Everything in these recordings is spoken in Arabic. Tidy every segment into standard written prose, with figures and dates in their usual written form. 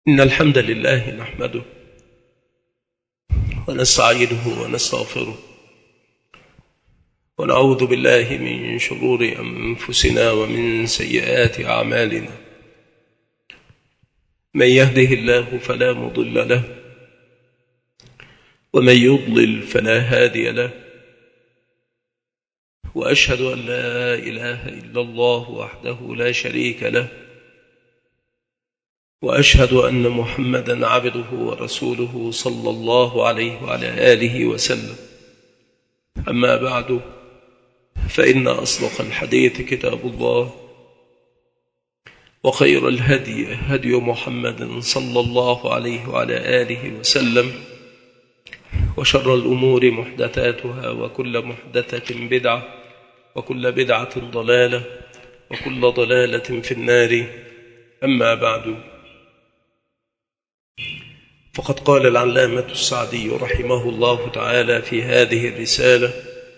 إن الحمد لله نحمده ونستعينه ونستغفره ونعوذ بالله من شرور أنفسنا ومن سيئات أعمالنا. من يهده الله فلا مضل له ومن يضلل فلا هادي له، وأشهد أن لا إله إلا الله وحده لا شريك له، وأشهد أن محمدًا عبده ورسوله صلى الله عليه وعلى آله وسلم. أما بعد، فإن أصدق الحديث كتاب الله، وخير الهدي هدي محمد صلى الله عليه وعلى آله وسلم، وشر الأمور محدثاتها، وكل محدثة بدعة، وكل بدعة ضلالة، وكل ضلالة في النار. أما بعد، فقد قال العلامة السعدي رحمه الله تعالى في هذه الرسالة،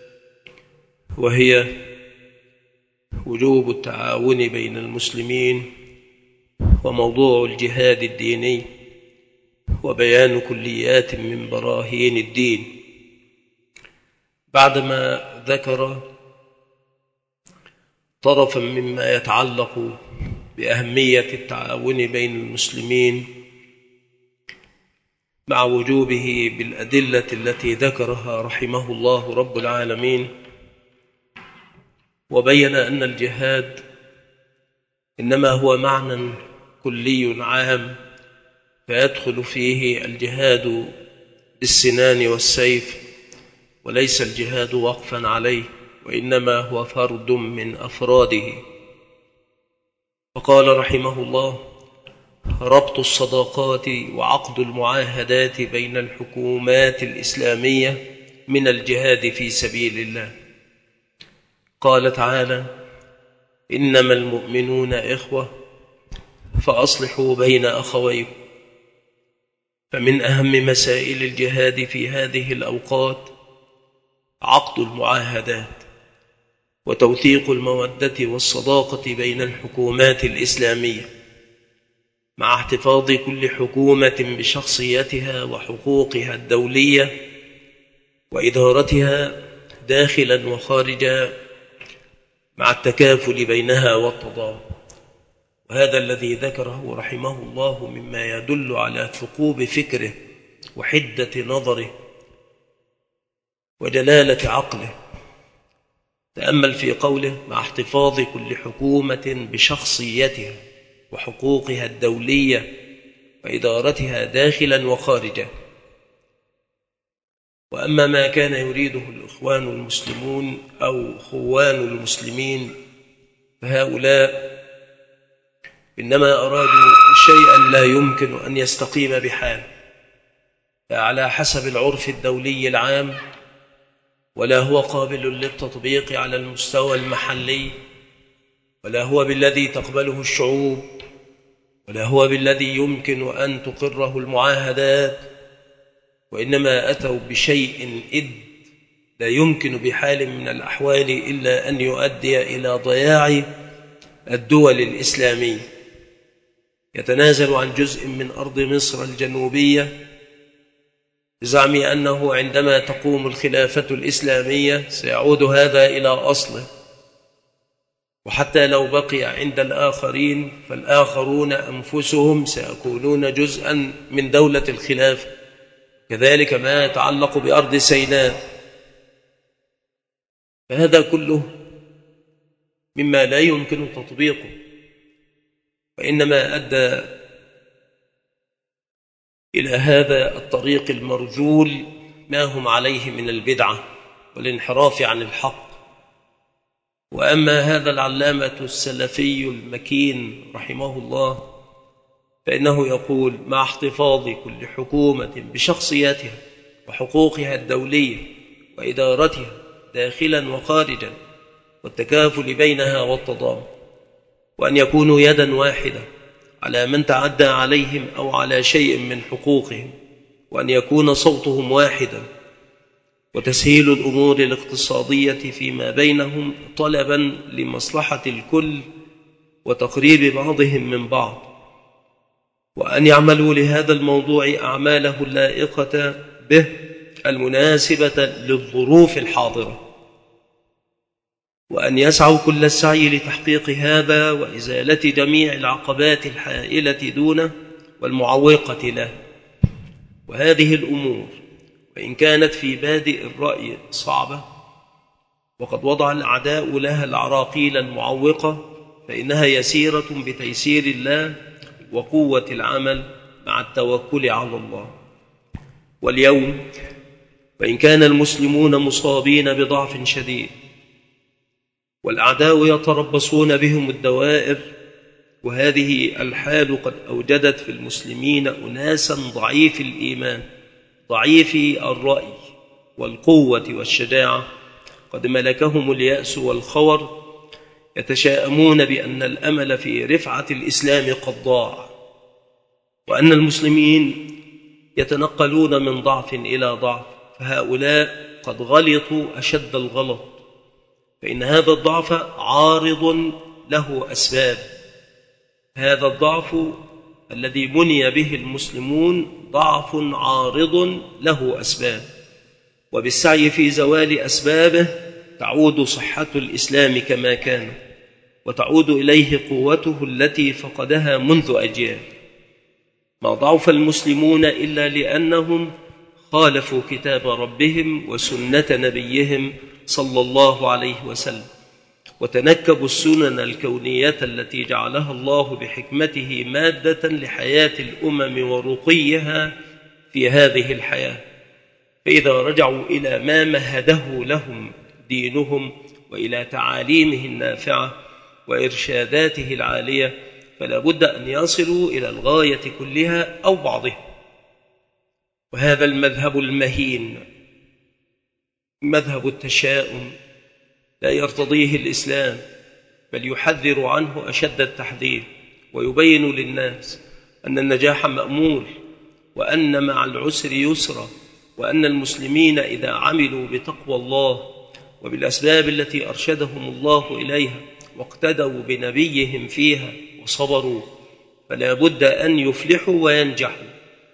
وهي وجوب التعاون بين المسلمين وموضوع الجهاد الديني وبيان كليات من براهين الدين. بعدما ذكر طرفا مما يتعلق بأهمية التعاون بين المسلمين مع وجوبه بالأدلة التي ذكرها رحمه الله رب العالمين، وبين أن الجهاد إنما هو معنى كلي عام، فيدخل فيه الجهاد بالسنان والسيف، وليس الجهاد وقفا عليه، وإنما هو فرد من أفراده. فقال رحمه الله: ربط الصداقات وعقد المعاهدات بين الحكومات الإسلامية من الجهاد في سبيل الله. قال تعالى: إنما المؤمنون إخوة فأصلحوا بين أخويكم. فمن أهم مسائل الجهاد في هذه الأوقات عقد المعاهدات وتوثيق المودة والصداقة بين الحكومات الإسلامية، مع احتفاظ كل حكومة بشخصيتها وحقوقها الدولية وإدارتها داخلا وخارجا، مع التكافل بينها والتضامن. وهذا الذي ذكره رحمه الله مما يدل على ثقوب فكره وحدة نظره وجلالة عقله. تأمل في قوله: مع احتفاظ كل حكومة بشخصيتها وحقوقها الدولية وإدارتها داخلا وخارجا. وأما ما كان يريده الإخوان المسلمون أو خوان المسلمين، فهؤلاء إنما أرادوا شيئا لا يمكن أن يستقيم بحال، لا على حسب العرف الدولي العام، ولا هو قابل للتطبيق على المستوى المحلي، ولا هو بالذي تقبله الشعوب، ولا هو بالذي يمكن أن تقره المعاهدات، وإنما أتوا بشيء لا يمكن بحال من الأحوال إلا أن يؤدي إلى ضياع الدول الإسلامية. يتنازل عن جزء من أرض مصر الجنوبية بزعم أنه عندما تقوم الخلافة الإسلامية سيعود هذا إلى أصله، وحتى لو بقي عند الآخرين فالآخرون أنفسهم سيكونون جزءا من دولة الخلافة. كذلك ما يتعلق بأرض سيناء. فهذا كله مما لا يمكن تطبيقه، وإنما أدى إلى هذا الطريق المرجول ما هم عليه من البدعة والانحراف عن الحق. وأما هذا العلامة السلفي المكين رحمه الله، فإنه يقول: مع احتفاظ كل حكومة بشخصيتها وحقوقها الدولية وإدارتها داخلا وخارجا، والتكافل بينها والتضامن، وأن يكونوا يدا واحدة على من تعدى عليهم أو على شيء من حقوقهم، وأن يكون صوتهم واحدا، وتسهيل الأمور الاقتصادية فيما بينهم طلبا لمصلحة الكل وتقريب بعضهم من بعض. وأن يعملوا لهذا الموضوع أعماله اللائقة به المناسبة للظروف الحاضرة، وأن يسعوا كل السعي لتحقيق هذا وإزالة جميع العقبات الحائلة دونه والمعوقة له. وهذه الأمور وإن كانت في بادئ الرأي صعبة وقد وضع الأعداء لها العراقيل المعوقة، فإنها يسيرة بتيسير الله وقوة العمل مع التوكل على الله. واليوم وإن كان المسلمون مصابين بضعف شديد والأعداء يتربصون بهم الدوائر، وهذه الحال قد أوجدت في المسلمين أناسا ضعيف الإيمان ضعيف الرأي والقوة والشجاعة، قد ملكهم اليأس والخور، يتشاءمون بأن الأمل في رفعة الإسلام قد ضاع، وأن المسلمين يتنقلون من ضعف إلى ضعف. فهؤلاء قد غلطوا أشد الغلط، فإن هذا الضعف عارض له أسباب. هذا الضعف الذي بني به المسلمون ضعف عارض له أسباب، وبالسعي في زوال أسبابه تعود صحة الإسلام كما كان، وتعود إليه قوته التي فقدها منذ أجيال. ما ضعف المسلمون إلا لأنهم خالفوا كتاب ربهم وسنة نبيهم صلى الله عليه وسلم، وتنكبوا السنن الكونية التي جعلها الله بحكمته مادة لحياة الأمم ورقيها في هذه الحياة. فإذا رجعوا إلى ما مهده لهم دينهم وإلى تعاليمه النافعة وإرشاداته العالية، فلا بد أن يصلوا إلى الغاية كلها أو بعضها. وهذا المذهب المهين، مذهب التشاؤم، لا يرتضيه الإسلام، بل يحذر عنه أشد التحذير، ويبين للناس أن النجاح مأمول، وأن مع العسر يسرا، وأن المسلمين إذا عملوا بتقوى الله وبالأسباب التي أرشدهم الله إليها واقتدوا بنبيهم فيها وصبروا، فلا بد أن يفلحوا وينجحوا.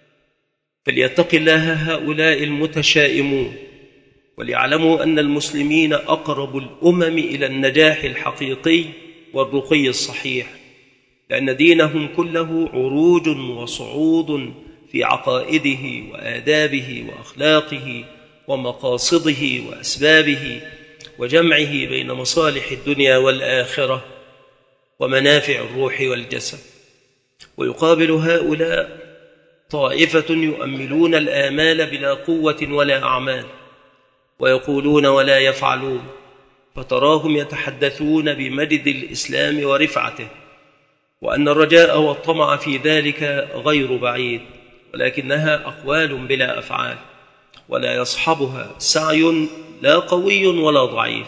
فليتق الله هؤلاء المتشائمون، وليعلموا أن المسلمين أقرب الأمم إلى النجاح الحقيقي والرقي الصحيح، لأن دينهم كله عروج وصعود في عقائده وآدابه وأخلاقه ومقاصده وأسبابه، وجمعه بين مصالح الدنيا والآخرة ومنافع الروح والجسد. ويقابل هؤلاء طائفة يؤملون الآمال بلا قوة ولا أعمال، ويقولون ولا يفعلون، فتراهم يتحدثون بمجد الإسلام ورفعته، وأن الرجاء والطمع في ذلك غير بعيد، ولكنها أقوال بلا أفعال، ولا يصحبها سعي لا قوي ولا ضعيف،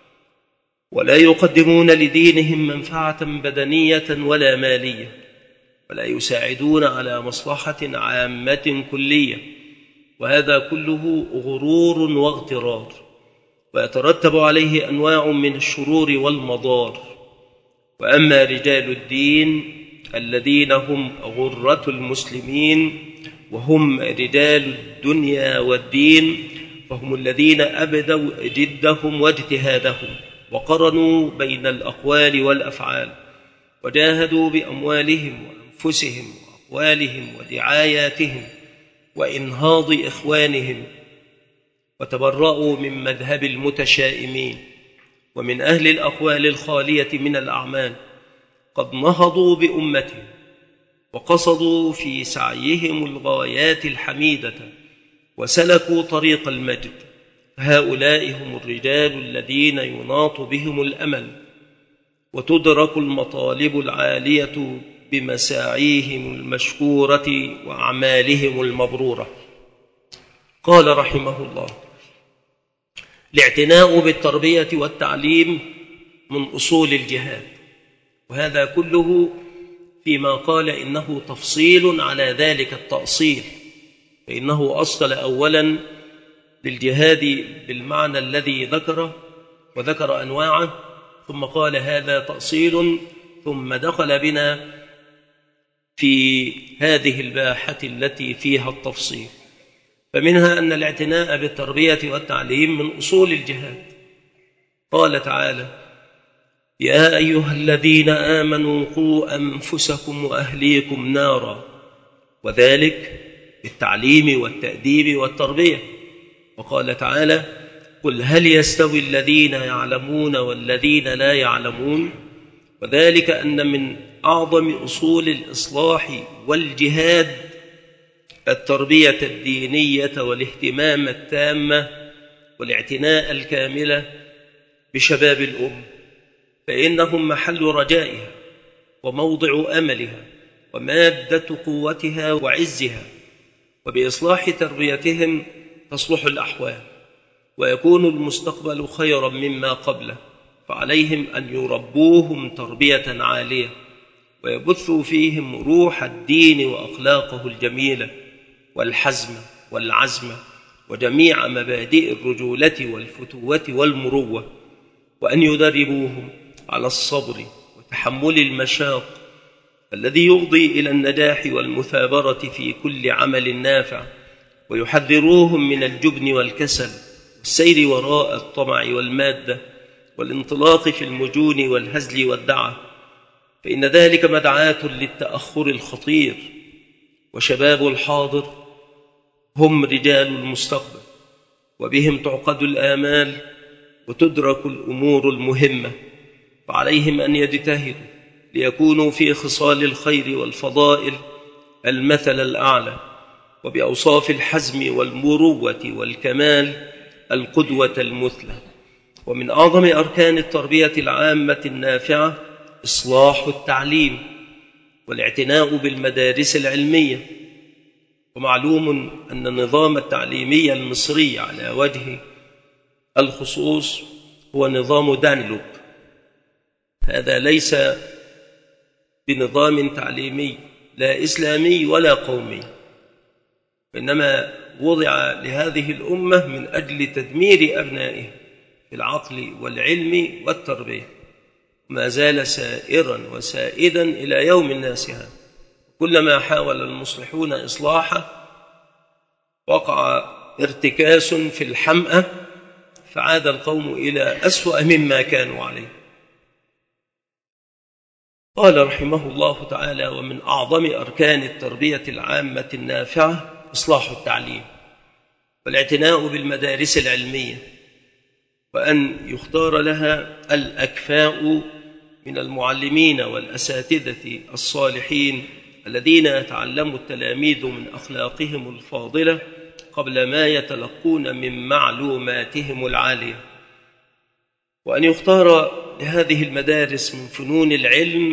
ولا يقدمون لدينهم منفعة بدنية ولا مالية، ولا يساعدون على مصلحة عامة كلية. وهذا كله غرور واغترار، ويترتب عليه أنواع من الشرور والمضار. وأما رجال الدين الذين هم غرة المسلمين وهم رجال الدنيا والدين، فهم الذين أبدوا جدهم واجتهادهم، وقرنوا بين الأقوال والأفعال، وجاهدوا بأموالهم وأنفسهم وأقوالهم ودعاياتهم وإنهاض إخوانهم، وتبرؤوا من مذهب المتشائمين ومن أهل الأقوال الخالية من الأعمال. قد نهضوا بأمتهم وقصدوا في سعيهم الغايات الحميدة وسلكوا طريق المجد. هؤلاء هم الرجال الذين يناط بهم الأمل وتدرك المطالب العالية بمساعيهم المشكورة وأعمالهم المبرورة. قال رحمه الله: الاعتناء بالتربية والتعليم من أصول الجهاد. وهذا كله فيما قال إنه تفصيل على ذلك التأصيل، فإنه أصل أولا للجهاد بالمعنى الذي ذكره وذكر أنواعه، ثم قال هذا تأصيل، ثم دخل بنا في هذه الباحة التي فيها التفصيل. فمنها أن الاعتناء بالتربية والتعليم من أصول الجهاد. قال تعالى: يا أيها الذين آمنوا قوا أنفسكم وأهليكم نارا، وذلك بالتعليم والتأديب والتربية. وقال تعالى: قل هل يستوي الذين يعلمون والذين لا يعلمون، وذلك أن من أعظم أصول الإصلاح والجهاد التربية الدينية والاهتمام التام والاعتناء الكامل بشباب الأمة، فإنهم محل رجائها وموضع أملها ومادة قوتها وعزها، وبإصلاح تربيتهم تصلح الأحوال ويكون المستقبل خيرا مما قبله. فعليهم أن يربوهم تربية عالية ويبثوا فيهم روح الدين وأخلاقه الجميلة والحزم والعزم وجميع مبادئ الرجولة والفتوة والمروة، وأن يدربوهم على الصبر وتحمل المشاق الذي يفضي إلى النجاح والمثابرة في كل عمل نافع، ويحذروهم من الجبن والكسل والسير وراء الطمع والمادة والانطلاق في المجون والهزل والدعة، فإن ذلك مدعاة للتأخر الخطير. وشباب الحاضر هم رجال المستقبل، وبهم تعقد الآمال وتدرك الأمور المهمة، فعليهم أن يجتهدوا ليكونوا في خصال الخير والفضائل المثل الأعلى، وبأوصاف الحزم والمروة والكمال القدوة المثلى. ومن أعظم أركان التربية العامة النافعة إصلاح التعليم والاعتناء بالمدارس العلمية. ومعلوم أن النظام التعليمي المصري على وجه الخصوص هو نظام دانلوب. هذا ليس بنظام تعليمي لا إسلامي ولا قومي، وإنما وضع لهذه الأمة من أجل تدمير أبنائها في العقل والعلم والتربية، ما زال سائرا وسائدا إلى يوم الناس هذا. كلما حاول المصلحون إصلاحه وقع ارتكاس في الحمأة، فعاد القوم إلى أسوأ مما كانوا عليه. قال رحمه الله تعالى: ومن أعظم أركان التربية العامة النافعة إصلاح التعليم والاعتناء بالمدارس العلمية، وأن يختار لها الأكفاء من المعلمين والأساتذة الصالحين الذين يتعلم التلاميذ من أخلاقهم الفاضلة قبل ما يتلقون من معلوماتهم العالية، وأن يختار لهذه المدارس من فنون العلم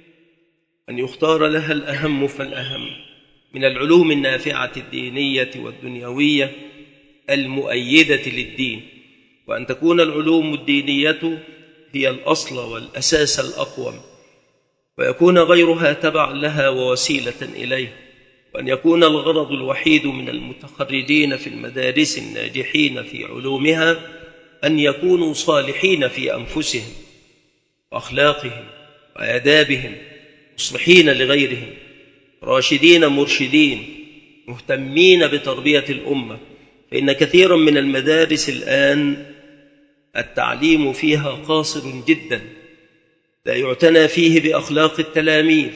أن يختار لها الأهم فالأهم من العلوم النافعة الدينية والدنيوية المؤيدة للدين، وأن تكون العلوم الدينية هي الأصل والأساس الأقوم، ويكون غيرها تبعا لها ووسيلة إليه، وأن يكون الغرض الوحيد من المتخرجين في المدارس الناجحين في علومها أن يكونوا صالحين في أنفسهم وأخلاقهم وآدابهم، مصلحين لغيرهم، راشدين مرشدين، مهتمين بتربية الأمة. فإن كثيرا من المدارس الآن التعليم فيها قاصر جدا، لا يعتنى فيه بأخلاق التلاميذ،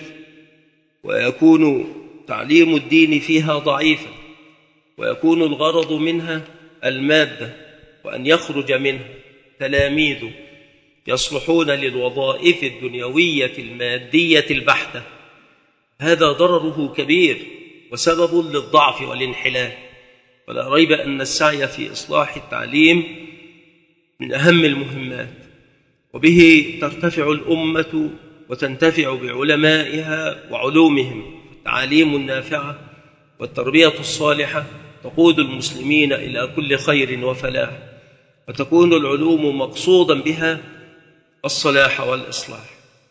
ويكون تعليم الدين فيها ضعيفا، ويكون الغرض منها المادة، وأن يخرج منها تلاميذ يصلحون للوظائف الدنيوية المادية البحتة. هذا ضرره كبير وسبب للضعف والانحلال، ولا ريب أن السعي في إصلاح التعليم من أهم المهمات، وبه ترتفع الأمة وتنتفع بعلمائها وعلومهم. التعاليم النافعة والتربية الصالحة تقود المسلمين إلى كل خير وفلاح، وتكون العلوم مقصودا بها الصلاح والإصلاح،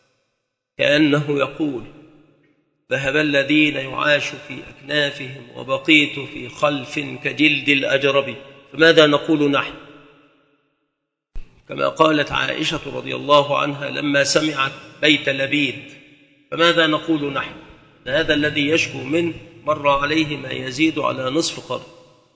كأنه يقول: ذهب الذين يعاش في أكنافهم وبقيت في خلف كجلد الأجرب، فماذا نقول نحن؟ كما قالت عائشة رضي الله عنها لما سمعت بيت لبيد: فماذا نقول نحن؟ هذا الذي يشكو منه مر عليه ما يزيد على نصف قرن.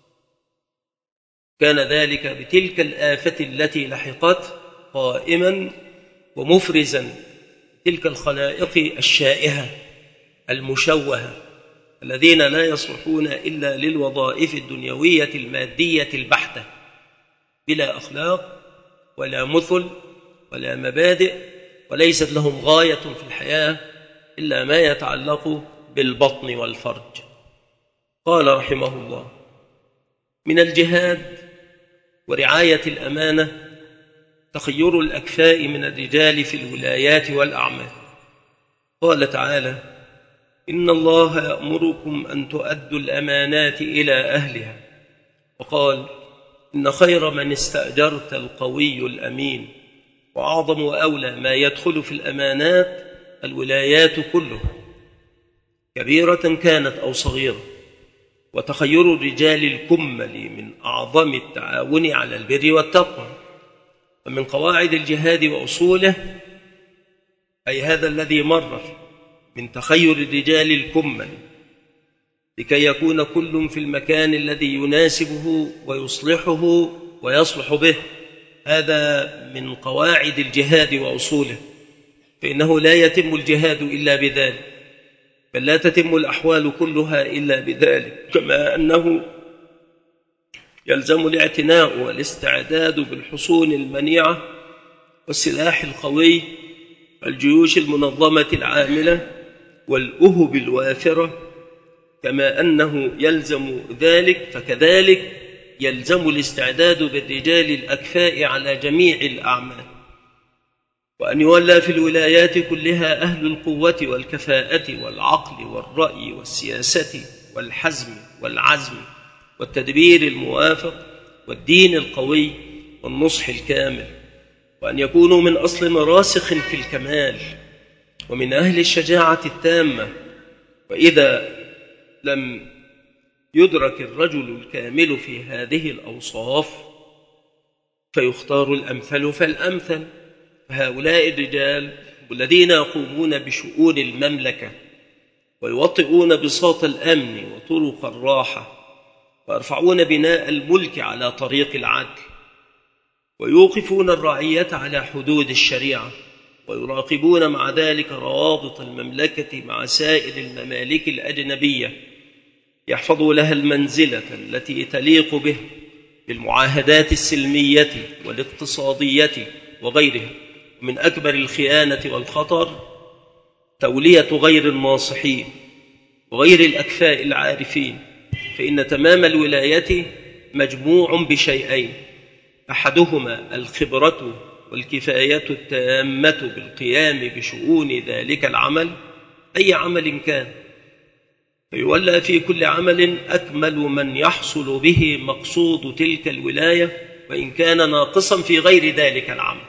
كان ذلك بتلك الآفة التي لحقت قائما ومفرزا تلك الخلائق الشائهة المشوهة الذين لا يصلحون إلا للوظائف الدنيوية المادية البحتة، بلا أخلاق ولا مثل ولا مبادئ، وليست لهم غاية في الحياة إلا ما يتعلق بالبطن والفرج. قال رحمه الله: من الجهاد ورعاية الأمانة تخير الأكفاء من الرجال في الولايات والأعمال. قال تعالى: إن الله يأمركم أن تؤدوا الأمانات إلى أهلها. وقال: إن خير من استأجرت القوي الأمين. وأعظم وأولى ما يدخل في الأمانات الولايات كلها، كبيرة كانت أو صغيرة. وتخير الرجال الكمل من أعظم التعاون على البر والتقوى. ومن قواعد الجهاد وأصوله، أي هذا الذي مر من تخير الرجال الكمل لكي يكون كل في المكان الذي يناسبه ويصلحه ويصلح به، هذا من قواعد الجهاد وأصوله، فإنه لا يتم الجهاد إلا بذلك، بل لا تتم الأحوال كلها إلا بذلك. كما أنه يلزم الاعتناء والاستعداد بالحصون المنيعة والسلاح القوي والجيوش المنظمة العاملة والأهب الوافرة، كما أنه يلزم ذلك فكذلك يلزم الاستعداد بالرجال الأكفاء على جميع الأعمال، وأن يولى في الولايات كلها أهل القوة والكفاءة والعقل والرأي والسياسة والحزم والعزم والتدبير الموافق والدين القوي والنصح الكامل، وأن يكونوا من أصل راسخ في الكمال ومن أهل الشجاعة التامة. وإذا لم يدرك الرجل الكامل في هذه الأوصاف فيختار الأمثل فالأمثل. فهؤلاء الرجال الذين يقومون بشؤون المملكة ويوطئون بساط الأمن وطرق الراحة، ويرفعون بناء الملك على طريق العدل، ويوقفون الرعية على حدود الشريعة، ويراقبون مع ذلك روابط المملكة مع سائر الممالك الأجنبية، يحفظوا لها المنزلة التي تليق به بالمعاهدات السلمية والاقتصادية وغيرها. من أكبر الخيانة والخطر تولية غير الناصحين وغير الأكفاء العارفين، فإن تمام الولاية مجموع بشيئين: أحدهما الخبرة والكفاية التامة بالقيام بشؤون ذلك العمل أي عمل كان، فيولى في كل عمل أكمل من يحصل به مقصود تلك الولاية وإن كان ناقصا في غير ذلك العمل.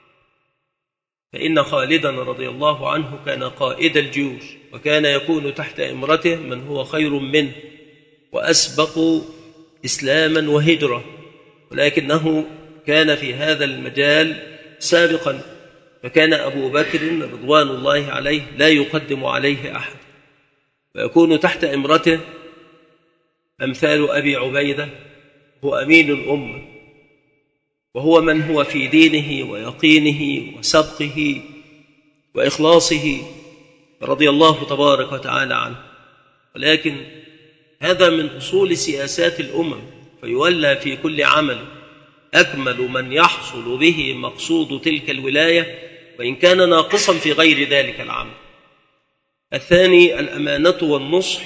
فإن خالدا رضي الله عنه كان قائد الجيوش، وكان يكون تحت إمرته من هو خير منه وأسبق إسلاما وهجرة، ولكنه كان في هذا المجال سابقا، فكان أبو بكر رضوان الله عليه لا يقدم عليه أحد، ويكون تحت إمرته أمثال أبي عبيدة، هو أمين الأمة، وهو من هو في دينه ويقينه وسبقه وإخلاصه رضي الله تبارك وتعالى عنه. ولكن هذا من أصول سياسات الأمم، فيولى في كل عمل أكمل من يحصل به مقصود تلك الولاية وإن كان ناقصا في غير ذلك العمل. الثاني الأمانة والنصح،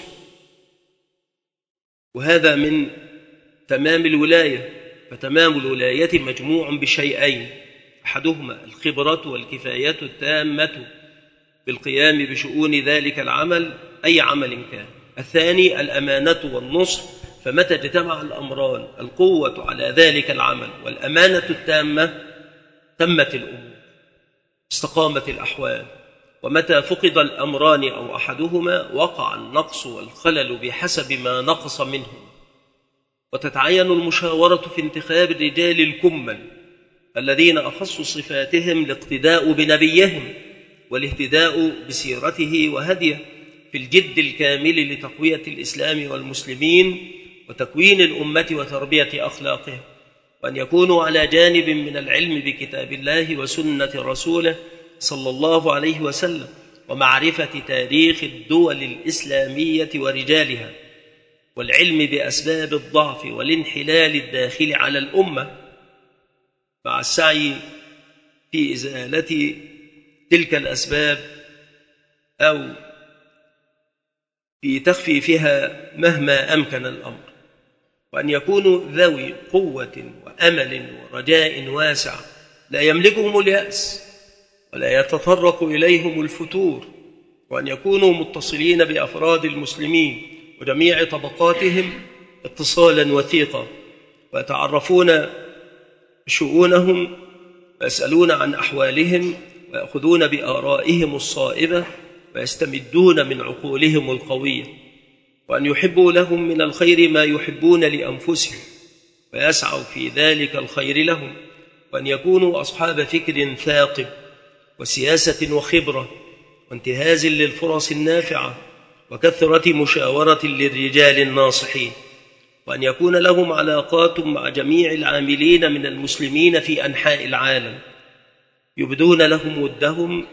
وهذا من تمام الولاية، فتمام الولاية مجموع بشيئين: أحدهما الخبرة والكفاية التامة بالقيام بشؤون ذلك العمل أي عمل كان. الثاني الأمانة والنصح، فمتى اجتمع الأمران القوة على ذلك العمل والأمانة التامة تمت الأمور، استقامت الأحوال. ومتى فقد الأمران أو أحدهما وقع النقص والخلل بحسب ما نقص منهم. وتتعين المشاورة في انتخاب الرجال الكمل الذين أخص صفاتهم الاقتداء بنبيهم والاهتداء بسيرته وهديه في الجد الكامل لتقوية الإسلام والمسلمين وتكوين الأمة وتربية أخلاقها، وأن يكونوا على جانب من العلم بكتاب الله وسنة رسوله صلى الله عليه وسلم، ومعرفة تاريخ الدول الإسلامية ورجالها، والعلم بأسباب الضعف والانحلال الداخل على الأمة، مع السعي في إزالة تلك الأسباب أو في تخفيفها مهما أمكن الأمر، وأن يكونوا ذوي قوة وأمل ورجاء واسع لا يملكهم اليأس ولا يتطرق إليهم الفتور، وأن يكونوا متصلين بأفراد المسلمين وجميع طبقاتهم اتصالا وثيقا، ويتعرفون بشؤونهم ويسألون عن أحوالهم ويأخذون بآرائهم الصائبة ويستمدون من عقولهم القوية، وأن يحبوا لهم من الخير ما يحبون لأنفسهم ويسعوا في ذلك الخير لهم، وأن يكونوا أصحاب فكر ثاقب وسياسة وخبرة وانتهاز للفرص النافعة وكثرة مشاورة للرجال الناصحين، وأن يكون لهم علاقات مع جميع العاملين من المسلمين في أنحاء العالم يبدون لهم ودهم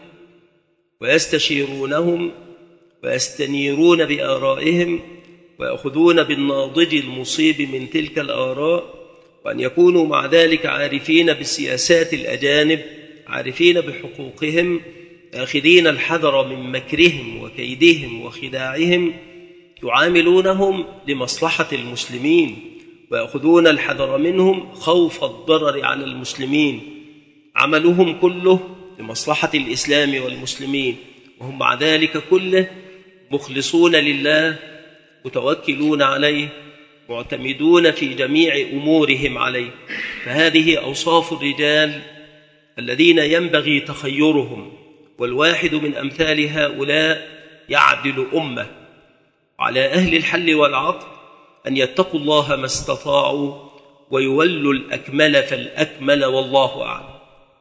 ويستشيرونهم ويستنيرون بآرائهم ويأخذون بالناضج المصيب من تلك الآراء، وأن يكونوا مع ذلك عارفين بالسياسات الأجانب، عارفين بحقوقهم، آخذين الحذر من مكرهم وكيدهم وخداعهم، يعاملونهم لمصلحة المسلمين ويأخذون الحذر منهم خوف الضرر على المسلمين، عملهم كله لمصلحة الإسلام والمسلمين، وهم مع ذلك كله مخلصون لله متوكلون عليه معتمدون في جميع أمورهم عليه. فهذه أوصاف الرجال الذين ينبغي تخيرهم، والواحد من أمثال هؤلاء يعدل أمة. على أهل الحل والعقد أن يتقوا الله ما استطاعوا ويولوا الأكمل فالأكمل، والله أعلم.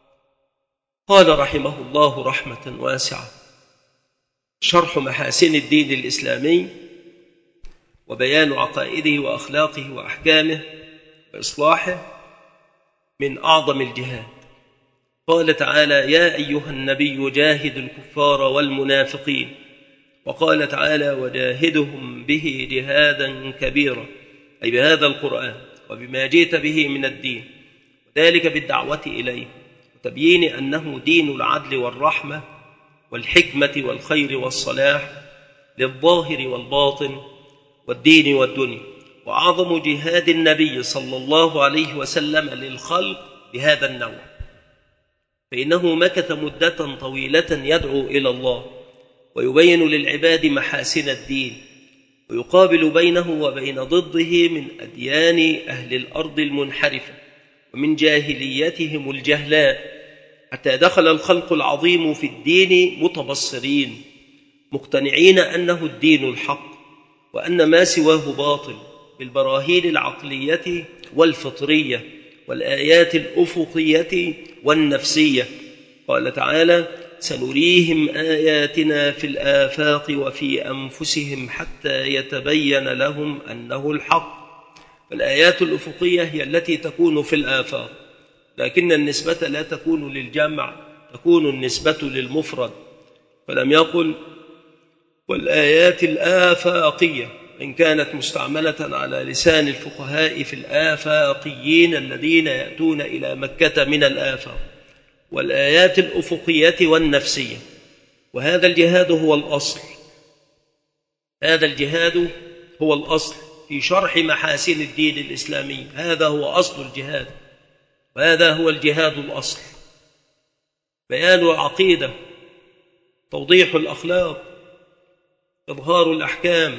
قال رحمه الله رحمة واسعة: شرح محاسن الدين الإسلامي وبيان عقائده وأخلاقه وأحكامه وإصلاحه من أعظم الجهاد. قال تعالى: يا أيها النبي جاهد الكفار والمنافقين. وقال تعالى: وجاهدهم به جهادا كبيرا، أي بهذا القرآن وبما جئت به من الدين، وذلك بالدعوة إليه وتبيين أنه دين العدل والرحمة والحكمة والخير والصلاح للظاهر والباطن والدين والدنيا. وأعظم جهاد النبي صلى الله عليه وسلم للخلق بهذا النوع، فإنه مكث مدة طويلة يدعو إلى الله ويبين للعباد محاسن الدين، ويقابل بينه وبين ضده من أديان أهل الأرض المنحرفة ومن جاهليتهم الجهلاء، حتى دخل الخلق العظيم في الدين متبصرين مقتنعين أنه الدين الحق وأن ما سواه باطل، بالبراهين العقلية والفطرية والآيات الأفقية والنفسية. قال تعالى: سنريهم آياتنا في الآفاق وفي أنفسهم حتى يتبين لهم أنه الحق. فالآيات الأفقية هي التي تكون في الآفاق، لكن النسبة لا تكون للجمع، تكون النسبة للمفرد، فلم يقل والآيات الآفاقية، إن كانت مستعملة على لسان الفقهاء في الآفاقيين الذين يأتون إلى مكة من الآفاق، والآيات الأفقية والنفسية. وهذا الجهاد هو الأصل، هذا الجهاد هو الأصل في شرح محاسن الدين الإسلامي. هذا هو أصل الجهاد، وهذا هو الجهاد الأصل: بيان العقيدة، توضيح الأخلاق، إظهار الأحكام،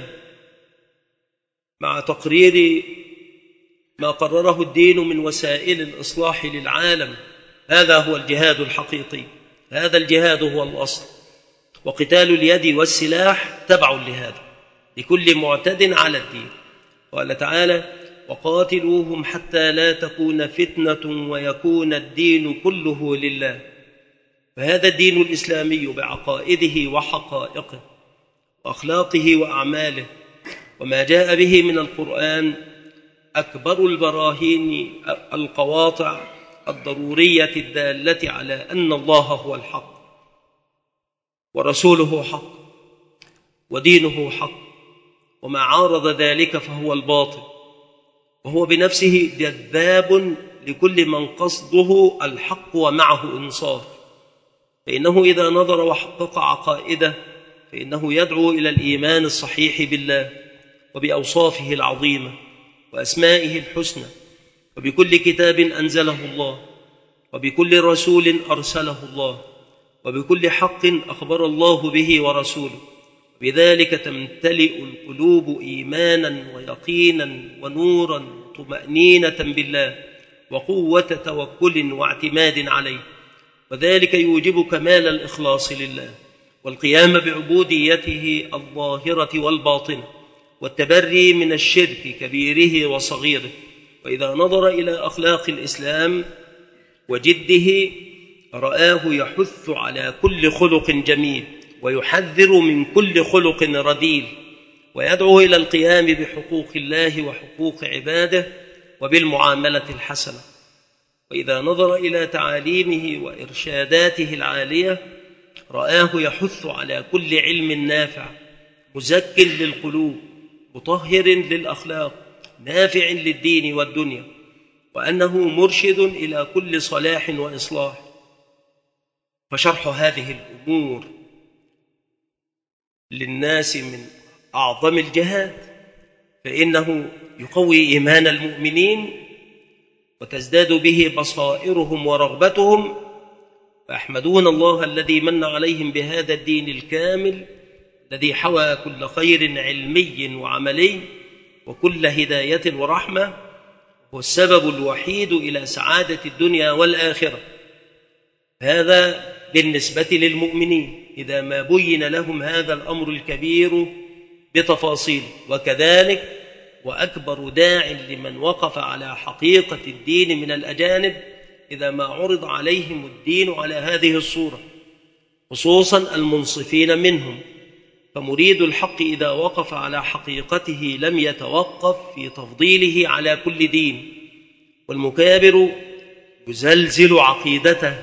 مع تقرير ما قرره الدين من وسائل الإصلاح للعالم. هذا هو الجهاد الحقيقي، هذا الجهاد هو الأصل. وقتال اليد والسلاح تبع لهذا لكل معتد على الدين. قال تعالى: وقاتلوهم حتى لا تكون فتنة ويكون الدين كله لله. فهذا الدين الإسلامي بعقائده وحقائقه وأخلاقه وأعماله وما جاء به من القرآن أكبر البراهين القواطع الضرورية الدالة على أن الله هو الحق ورسوله حق ودينه حق، وما عارض ذلك فهو الباطل، وهو بنفسه جذاب لكل من قصده الحق ومعه إنصاف، فإنه إذا نظر وحقق عقائده فإنه يدعو إلى الإيمان الصحيح بالله وبأوصافه العظيمة وأسمائه الحسنى وبكل كتاب أنزله الله وبكل رسول أرسله الله وبكل حق أخبر الله به ورسوله، بذلك تمتلئ القلوب إيمانا ويقينا ونورا وطمأنينة بالله وقوة توكل واعتماد عليه، وذلك يوجب كمال الإخلاص لله والقيام بعبوديته الظاهرة والباطنة والتبري من الشرك كبيره وصغيره. وإذا نظر إلى أخلاق الإسلام وجده رآه يحث على كل خلق جميل ويحذر من كل خلق رذيل، ويدعو إلى القيام بحقوق الله وحقوق عباده وبالمعاملة الحسنة. وإذا نظر إلى تعاليمه وإرشاداته العالية رآه يحث على كل علم نافع مزك للقلوب مطهر للأخلاق نافع للدين والدنيا، وأنه مرشد إلى كل صلاح وإصلاح. فشرح هذه الأمور للناس من أعظم الجهاد، فإنه يقوي إيمان المؤمنين وتزداد به بصائرهم ورغبتهم، فيحمدون الله الذي من عليهم بهذا الدين الكامل الذي حوى كل خير علمي وعملي وكل هداية ورحمة، هو السبب الوحيد إلى سعادة الدنيا والآخرة. هذا بالنسبة للمؤمنين إذا ما بين لهم هذا الأمر الكبير بتفاصيله، وكذلك وأكبر داع لمن وقف على حقيقة الدين من الأجانب إذا ما عرض عليهم الدين على هذه الصورة، خصوصا المنصفين منهم. فمريد الحق إذا وقف على حقيقته لم يتوقف في تفضيله على كل دين، والمكابر يزلزل عقيدته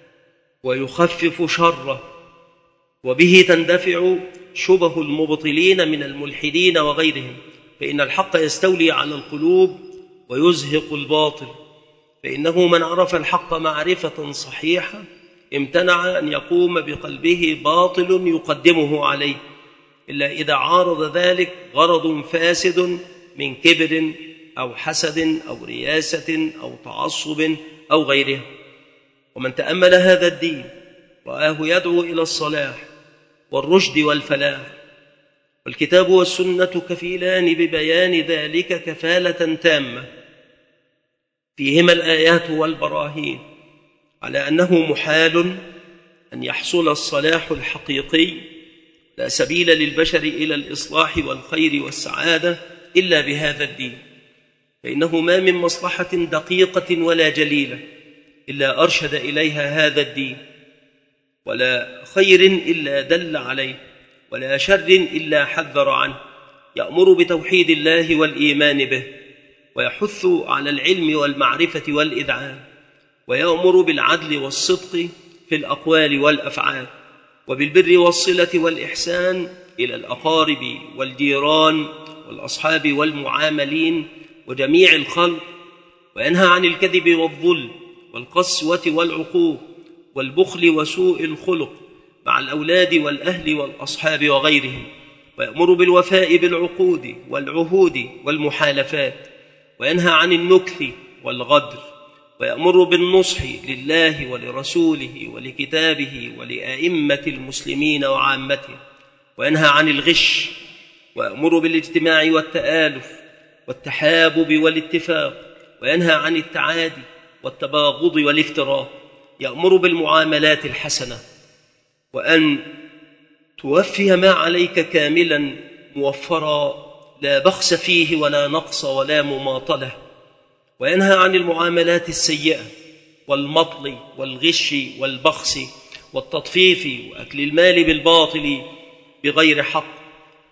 ويخفف شره، وبه تندفع شبه المبطلين من الملحدين وغيرهم، فإن الحق يستولي على القلوب ويزهق الباطل، فإنه من عرف الحق معرفة صحيحة امتنع أن يقوم بقلبه باطل يقدمه عليه، إلا إذا عارض ذلك غرض فاسد من كبر أو حسد أو رياسة أو تعصب أو غيرها. ومن تأمل هذا الدين رآه يدعو إلى الصلاح والرشد والفلاح، والكتاب والسنة كفيلان ببيان ذلك كفالة تامة، فيهما الآيات والبراهين على أنه محال أن يحصل الصلاح الحقيقي، لا سبيل للبشر إلى الإصلاح والخير والسعادة إلا بهذا الدين، فإنه ما من مصلحة دقيقة ولا جليلة إلا أرشد إليها هذا الدين، ولا خير إلا دل عليه، ولا شر إلا حذر عنه، يأمر بتوحيد الله والإيمان به، ويحث على العلم والمعرفة والإذعان، ويأمر بالعدل والصدق في الأقوال والأفعال، وبالبر والصلة والإحسان إلى الأقارب والجيران والأصحاب والمعاملين وجميع الخلق، وينهى عن الكذب والظلم والقسوة والعقوق والبخل وسوء الخلق مع الأولاد والأهل والأصحاب وغيرهم، ويأمر بالوفاء بالعقود والعهود والمحالفات، وينهى عن النكث والغدر، ويأمر بالنصح لله ولرسوله ولكتابه ولأئمة المسلمين وعامته، وينهى عن الغش، ويأمر بالاجتماع والتآلف والتحابب والاتفاق، وينهى عن التعادي والتباغض والافتراق، يأمر بالمعاملات الحسنة، وأن توفي ما عليك كاملا موفرا لا بخس فيه ولا نقص ولا مماطلة، وينهى عن المعاملات السيئة والمطل والغش والبخس والتطفيف وأكل المال بالباطل بغير حق،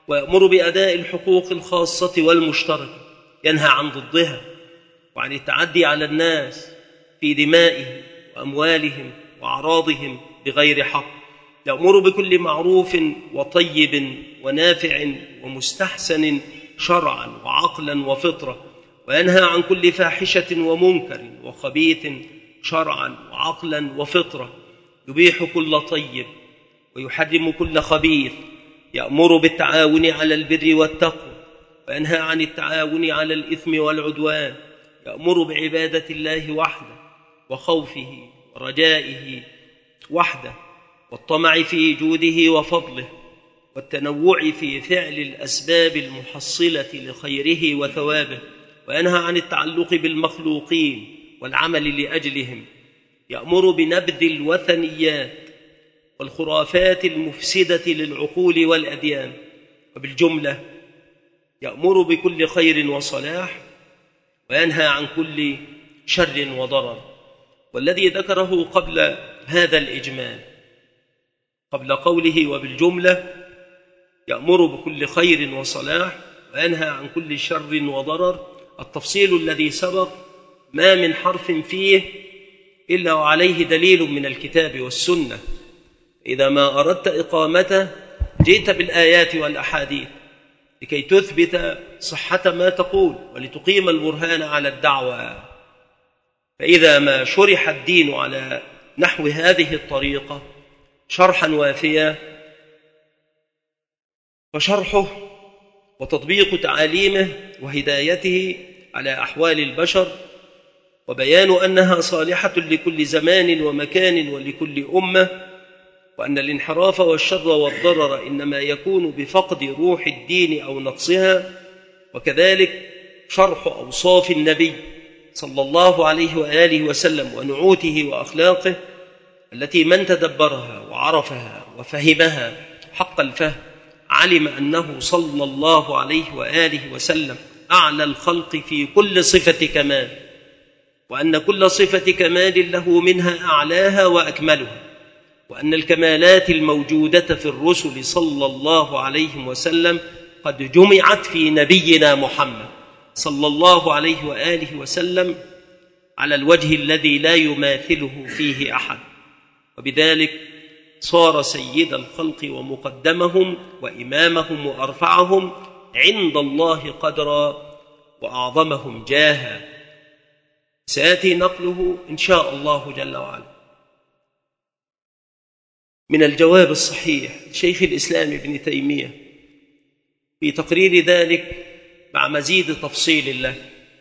ويأمر بأداء الحقوق الخاصة والمشتركة، ينهى عن ضدها وعن التعدي على الناس في دمائهم وأموالهم وأعراضهم بغير حق، يأمر بكل معروف وطيب ونافع ومستحسن شرعا وعقلا وفطرة، وينهى عن كل فاحشة ومنكر وخبيث شرعا وعقلا وفطرة، يبيح كل طيب ويحرم كل خبيث، يأمر بالتعاون على البر والتقوى وينهى عن التعاون على الإثم والعدوان، يأمر بعبادة الله وحده وخوفه ورجائه وحده والطمع في جوده وفضله والتنوع في فعل الأسباب المحصلة لخيره وثوابه، وينهى عن التعلق بالمخلوقين والعمل لأجلهم، يأمر بنبذ الوثنيات والخرافات المفسدة للعقول والأديان، وبالجملة يأمر بكل خير وصلاح وينهى عن كل شر وضرر. والذي ذكره قبل هذا الإجمال، قبل قوله وبالجملة يأمر بكل خير وصلاح وينهى عن كل شر وضرر، التفصيل الذي سبق ما من حرف فيه إلا وعليه دليل من الكتاب والسنة، إذا ما أردت إقامته جئت بالآيات والأحاديث لكي تثبت صحة ما تقول ولتقيم البرهان على الدعوة. فإذا ما شرح الدين على نحو هذه الطريقة شرحا وافيا، فشرحه وتطبيق تعاليمه وهدايته على أحوال البشر وبيان أنها صالحة لكل زمان ومكان ولكل أمة، وأن الانحراف والشر والضرر إنما يكون بفقد روح الدين أو نقصها، وكذلك شرح أوصاف النبي صلى الله عليه وآله وسلم ونعوته وأخلاقه التي من تدبرها وعرفها وفهمها حق الفهم علم أنه صلى الله عليه وآله وسلم أعلى الخلق في كل صفة كمال، وأن كل صفة كمال له منها أعلاها وأكملها، وأن الكمالات الموجودة في الرسل صلى الله عليه وسلم قد جمعت في نبينا محمد صلى الله عليه وآله وسلم على الوجه الذي لا يماثله فيه أحد، وبذلك صار سيد الخلق ومقدمهم وإمامهم وأرفعهم عند الله قدرا وأعظمهم جاها. سيأتي نقله إن شاء الله جل وعلا من الجواب الصحيح شيخ الإسلام ابن تيمية في تقرير ذلك مع مزيد تفصيل له.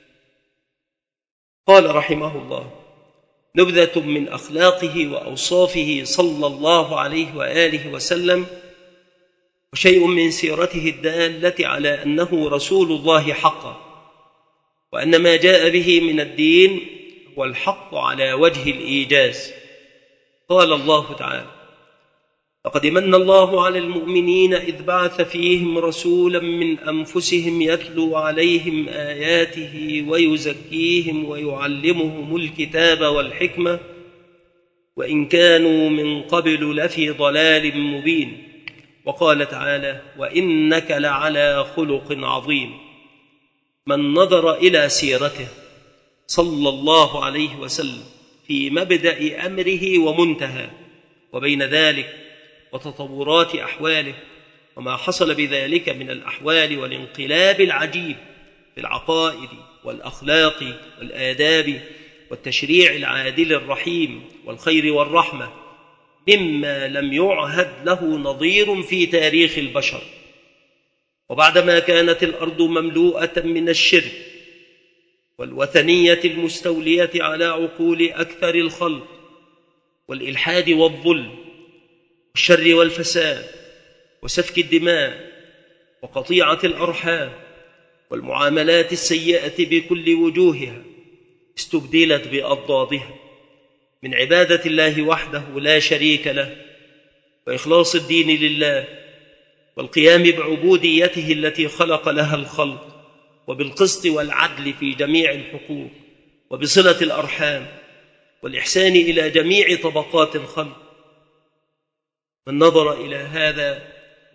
قال رحمه الله: نبذة من أخلاقه وأوصافه صلى الله عليه وآله وسلم، وشيء من سيرته الدالة على أنه رسول الله حقا، وأن ما جاء به من الدين هو الحق على وجه الإيجاز. قال الله تعالى: لقد من الله على المؤمنين إذ بعث فيهم رسولا من أنفسهم يتلو عليهم آياته ويزكيهم ويعلمهم الكتاب والحكمة وإن كانوا من قبل لفي ضلال مبين. وقال تعالى: وإنك لعلى خلق عظيم. من نظر إلى سيرته صلى الله عليه وسلم في مبدأ أمره ومنتهى، وبين ذلك وتطورات أحواله وما حصل بذلك من الأحوال والانقلاب العجيب في العقائد والأخلاق والآداب والتشريع العادل الرحيم والخير والرحمة، مما لم يعهد له نظير في تاريخ البشر. وبعدما كانت الأرض مملوءة من الشرك والوثنية المستولية على عقول أكثر الخلق والإلحاد والظلم والشر والفساد وسفك الدماء وقطيعة الأرحام والمعاملات السيئة بكل وجوهها، استبدلت بأضدادها من عبادة الله وحده لا شريك له وإخلاص الدين لله والقيام بعبوديته التي خلق لها الخلق، وبالقسط والعدل في جميع الحقوق، وبصلة الأرحام والإحسان إلى جميع طبقات الخلق. من نظر إلى هذا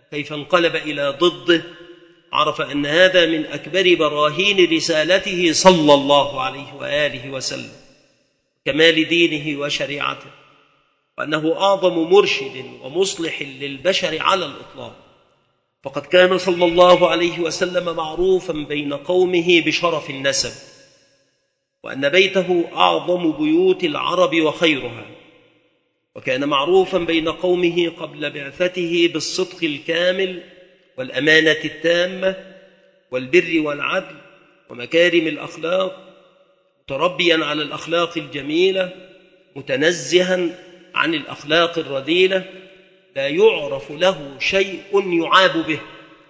كيف انقلب إلى ضده، عرف أن هذا من أكبر براهين رسالته صلى الله عليه وآله وسلم، كمال دينه وشريعته، وأنه أعظم مرشد ومصلح للبشر على الإطلاق. فقد كان صلى الله عليه وسلم معروفا بين قومه بشرف النسب، وأن بيته أعظم بيوت العرب وخيرها، وكان معروفا بين قومه قبل بعثته بالصدق الكامل والأمانة التامة والبر والعدل ومكارم الأخلاق، متربيا على الأخلاق الجميلة، متنزها عن الأخلاق الرذيلة، لا يعرف له شيء يعاب به،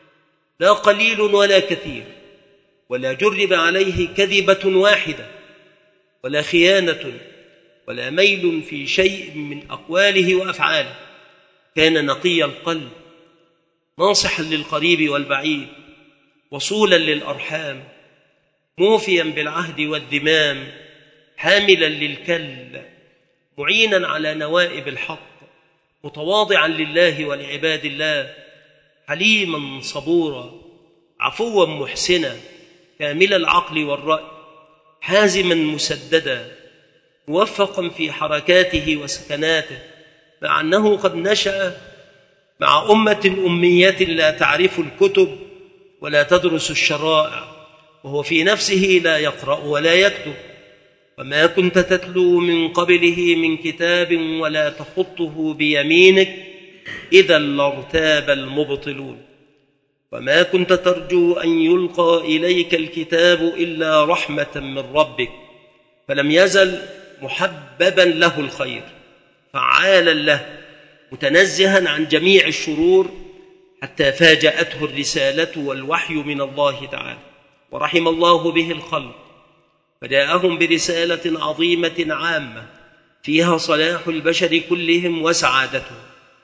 لا قليل ولا كثير، ولا جرب عليه كذبة واحدة ولا خيانة ولا ميل في شيء من أقواله وأفعاله. كان نقي القلب، ناصحا للقريب والبعيد، وصولا للأرحام، موفيا بالعهد والذمام، حاملا للكل، معينا على نوائب الحق، متواضعا لله ولعباد الله، حليما صبورا، عفوا محسنا، كامل العقل والرأي، حازما مسددا، موفقا في حركاته وسكناته، مع أنه قد نشأ مع أمة أمية لا تعرف الكتب ولا تدرس الشرائع، وهو في نفسه لا يقرأ ولا يكتب، وما كنت تتلو من قبله من كتاب ولا تخطه بيمينك إذا لارتاب المبطلون، وما كنت ترجو أن يلقى إليك الكتاب إلا رحمة من ربك، فلم يزل محببا له الخير، فعالا له، متنزها عن جميع الشرور، حتى فاجأته الرسالة والوحي من الله تعالى، ورحم الله به الخلق، فجاءهم برسالة عظيمة عامة فيها صلاح البشر كلهم وسعادتهم،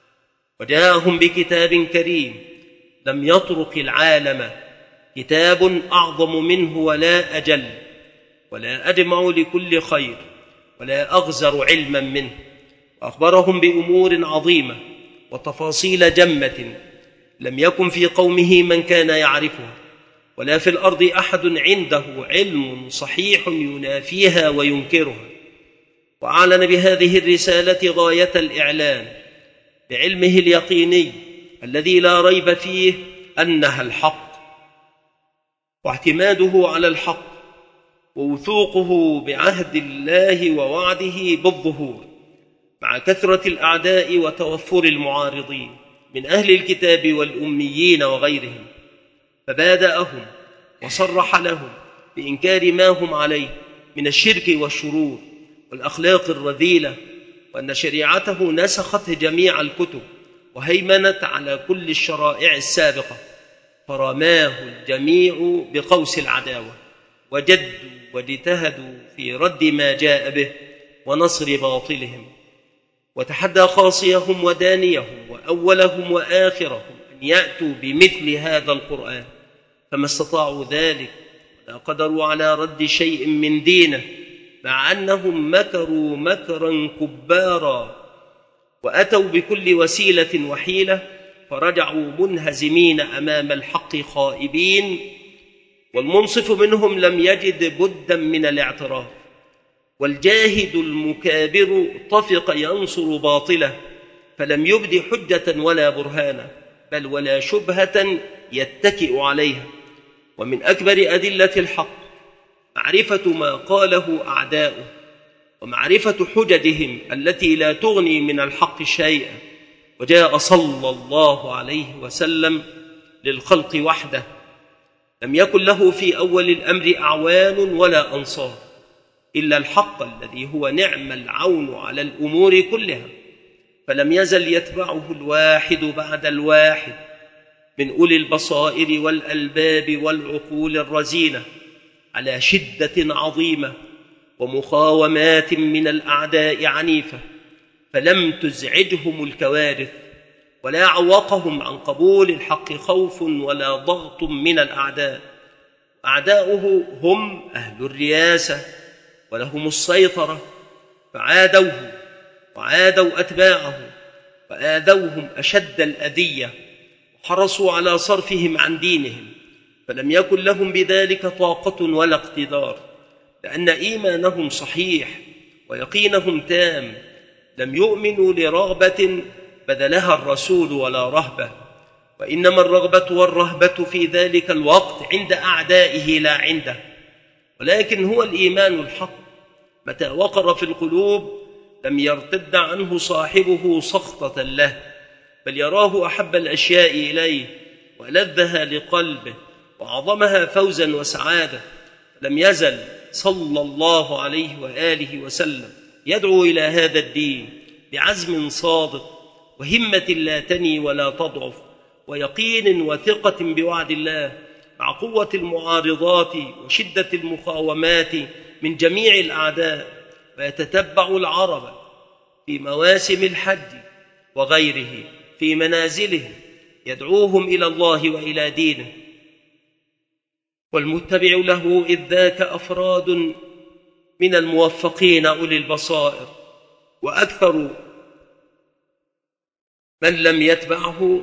وجاءهم بكتاب كريم لم يطرق العالم كتاب أعظم منه ولا أجل ولا أجمع لكل خير ولا أغزر علما منه، وأخبرهم بأمور عظيمة وتفاصيل جمة لم يكن في قومه من كان يعرفها، ولا في الأرض أحد عنده علم صحيح ينافيها وينكرها، وأعلن بهذه الرسالة غاية الإعلان بعلمه اليقيني الذي لا ريب فيه أنها الحق، واعتماده على الحق، ووثوقه بعهد الله ووعده بالظهور، مع كثرة الأعداء وتوفر المعارضين من أهل الكتاب والأميين وغيرهم، فبادأهم وصرح لهم بإنكار ما هم عليه من الشرك والشرور والأخلاق الرذيلة، وأن شريعته نسخت جميع الكتب وهيمنت على كل الشرائع السابقة، فرماه الجميع بقوس العداوة، وجدوا واجتهدوا في رد ما جاء به ونصر باطلهم، وتحدى خاصيهم ودانيهم وأولهم وآخرهم أن يأتوا بمثل هذا القرآن، فما استطاعوا ذلك ولا قدروا على رد شيء من دينه، مع أنهم مكروا مكرا كبارا وأتوا بكل وسيلة وحيلة، فرجعوا منهزمين أمام الحق خائبين، والمنصف منهم لم يجد بدا من الاعتراف، والجاهد المكابر طفق ينصر باطله، فلم يبد حجة ولا برهانا، بل ولا شبهة يتكئ عليها. ومن أكبر أدلة الحق معرفة ما قاله أعداؤه، ومعرفة حججهم التي لا تغني من الحق شيئا، وجاء صلى الله عليه وسلم للخلق وحده، لم يكن له في أول الأمر أعوان ولا أنصار إلا الحق الذي هو نعم العون على الأمور كلها، فلم يزل يتبعه الواحد بعد الواحد من أولي البصائر والألباب والعقول الرزينة على شدة عظيمة ومقاومات من الأعداء عنيفة، فلم تزعجهم الكوارث ولا عوقهم عن قبول الحق خوف ولا ضغط من الأعداء. أعداؤه هم أهل الرياسة ولهم السيطرة، فعادوه وعادوا أتباعه وآذوهم أشد الأذية، حرصوا على صرفهم عن دينهم، فلم يكن لهم بذلك طاقة ولا اقتدار، لأن إيمانهم صحيح ويقينهم تام. لم يؤمنوا لرغبة بذلها الرسول ولا رهبة، وإنما الرغبة والرهبة في ذلك الوقت عند أعدائه لا عنده. ولكن هو الإيمان الحق متى وقر في القلوب لم يرتد عنه صاحبه سخطة له، بل يراه أحب الأشياء إليه وألذها لقلبه وأعظمها فوزا وسعادة. لم يزل صلى الله عليه وآله وسلم يدعو إلى هذا الدين بعزم صادق وهمة لا تني ولا تضعف، ويقين وثقة بوعد الله، مع قوة المعارضات وشدة المقاومات من جميع الأعداء. ويتتبع العرب في مواسم الحج وغيره في منازلهم يدعوهم إلى الله وإلى دينه، والمتبع له إذ ذاك أفراد من الموفقين أولي البصائر، وأكثر من لم يتبعه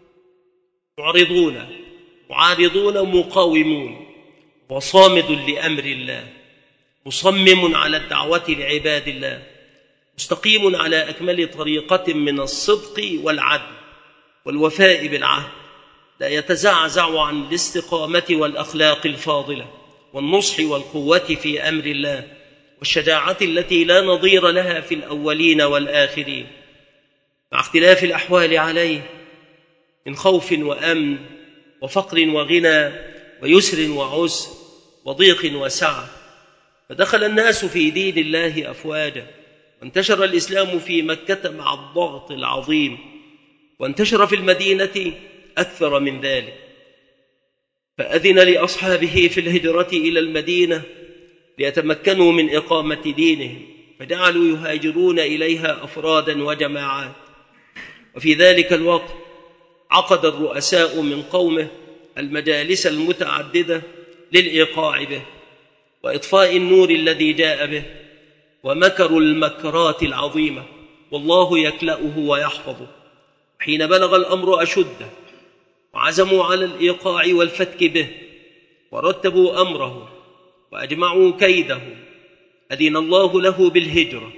معارضون مقاومون، وصامد لأمر الله، مصمم على الدعوة لعباد الله، مستقيم على أكمل طريقة من الصدق والعدل والوفاء بالعهد، لا يتزعزع عن الاستقامة والأخلاق الفاضلة والنصح والقوة في أمر الله والشجاعة التي لا نظير لها في الأولين والآخرين، مع اختلاف الأحوال عليه من خوف وأمن وفقر وغنى ويسر وعسر وضيق وسعة. فدخل الناس في دين الله أفواجا، وانتشر الإسلام في مكة مع الضغط العظيم، وانتشر في المدينة أكثر من ذلك، فأذن لأصحابه في الهجرة إلى المدينة ليتمكنوا من إقامة دينهم، فجعلوا يهاجرون إليها أفرادا وجماعات. وفي ذلك الوقت عقد الرؤساء من قومه المجالس المتعددة للإيقاع به وإطفاء النور الذي جاء به، ومكروا المكرات العظيمة والله يكلأه ويحفظه. حين بلغ الأمر أشده وعزموا على الإيقاع والفتك به ورتبوا أمره وأجمعوا كيده، أذن الله له بالهجرة،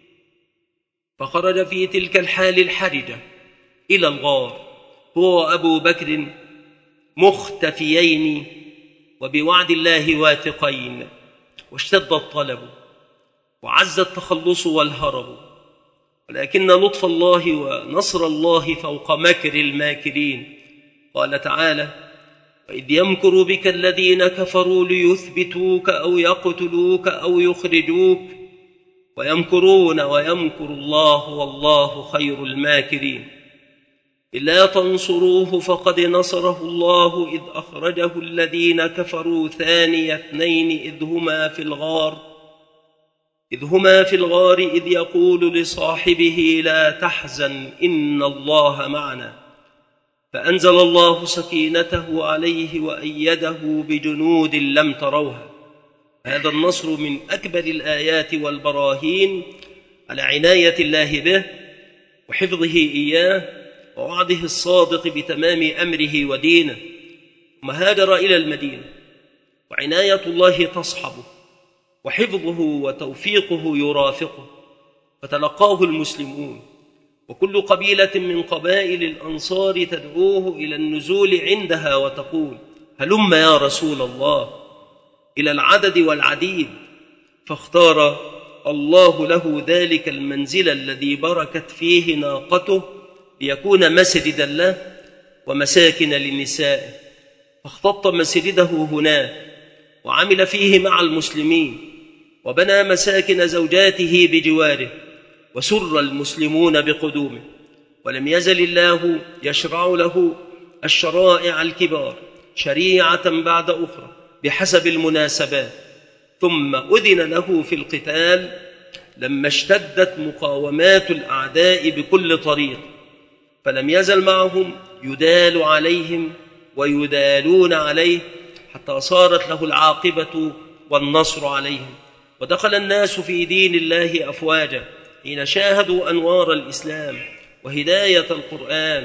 فخرج في تلك الحال الحرجة إلى الغار هو وأبو بكر مختفيين وبوعد الله واثقين، واشتد الطلب وعز التخلص والهرب، ولكن لطف الله ونصر الله فوق مكر الماكرين. قال تعالى: وإذ يمكر بك الذين كفروا ليثبتوك أو يقتلوك أو يخرجوك ويمكرون ويمكر الله والله خير الماكرين. إلا تنصروه فقد نصره الله إذ أخرجه الذين كفروا ثاني اثنين إذ هما في الغار إذ يقول لصاحبه لا تحزن إن الله معنا، فأنزل الله سكينته عليه وأيده بجنود لم تروها. هذا النصر من أكبر الآيات والبراهين على عناية الله به وحفظه إياه ووعده الصادق بتمام أمره ودينه. ثم هاجر إلى المدينة وعناية الله تصحبه وحفظه وتوفيقه يرافقه، فتلقاه المسلمون، وكل قبيلة من قبائل الأنصار تدعوه إلى النزول عندها وتقول: هلم يا رسول الله، إلى العدد والعديد. فاختار الله له ذلك المنزل الذي بركت فيه ناقته ليكون مسجدا له ومساكن لنسائه، فاختط مسجده هناك وعمل فيه مع المسلمين، وبنى مساكن زوجاته بجواره، وسر المسلمون بقدومه. ولم يزل الله يشرع له الشرائع الكبار شريعة بعد أخرى بحسب المناسبات. ثم أذن له في القتال لما اشتدت مقاومات الأعداء بكل طريق، فلم يزل معهم يدال عليهم ويدالون عليه حتى صارت له العاقبة والنصر عليهم. ودخل الناس في دين الله أفواجا حين شاهدوا أنوار الإسلام وهداية القرآن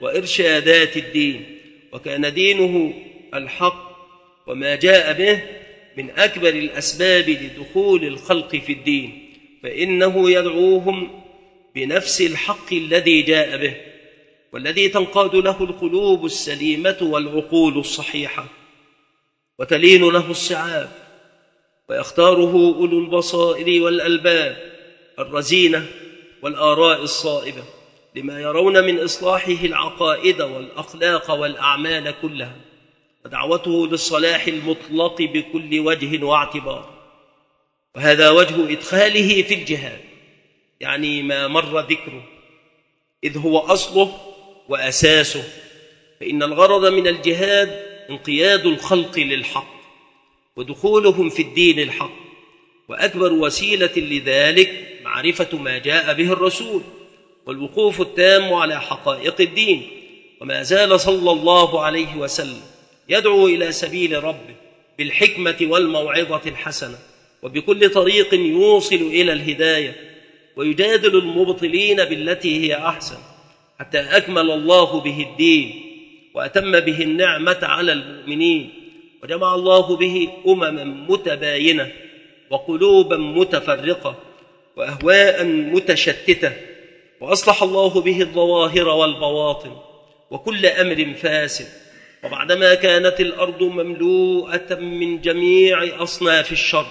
وإرشادات الدين، وكان دينه الحق وما جاء به من أكبر الأسباب لدخول الخلق في الدين، فإنه يدعوهم بنفس الحق الذي جاء به والذي تنقاد له القلوب السليمة والعقول الصحيحة وتلين له الصعاب، ويختاره أولو البصائر والألباب الرزينة والآراء الصائبة لما يرون من إصلاحه العقائد والأخلاق والأعمال كلها، ودعوته للصلاح المطلق بكل وجه واعتبار. وهذا وجه إدخاله في الجهاد، يعني ما مر ذكره، إذ هو أصله وأساسه، فإن الغرض من الجهاد انقياد الخلق للحق ودخولهم في الدين الحق، وأكبر وسيلة لذلك معرفة ما جاء به الرسول والوقوف التام على حقائق الدين. وما زال صلى الله عليه وسلم يدعو إلى سبيل ربه بالحكمة والموعظة الحسنة وبكل طريق يوصل إلى الهداية، ويجادل المبطلين بالتي هي أحسن، حتى أكمل الله به الدين وأتم به النعمة على المؤمنين، وجمع الله به أمما متباينة وقلوبا متفرقة وأهواء متشتتة، وأصلح الله به الظواهر والبواطن وكل أمر فاسد. وبعدما كانت الأرض مملوءة من جميع أصناف الشر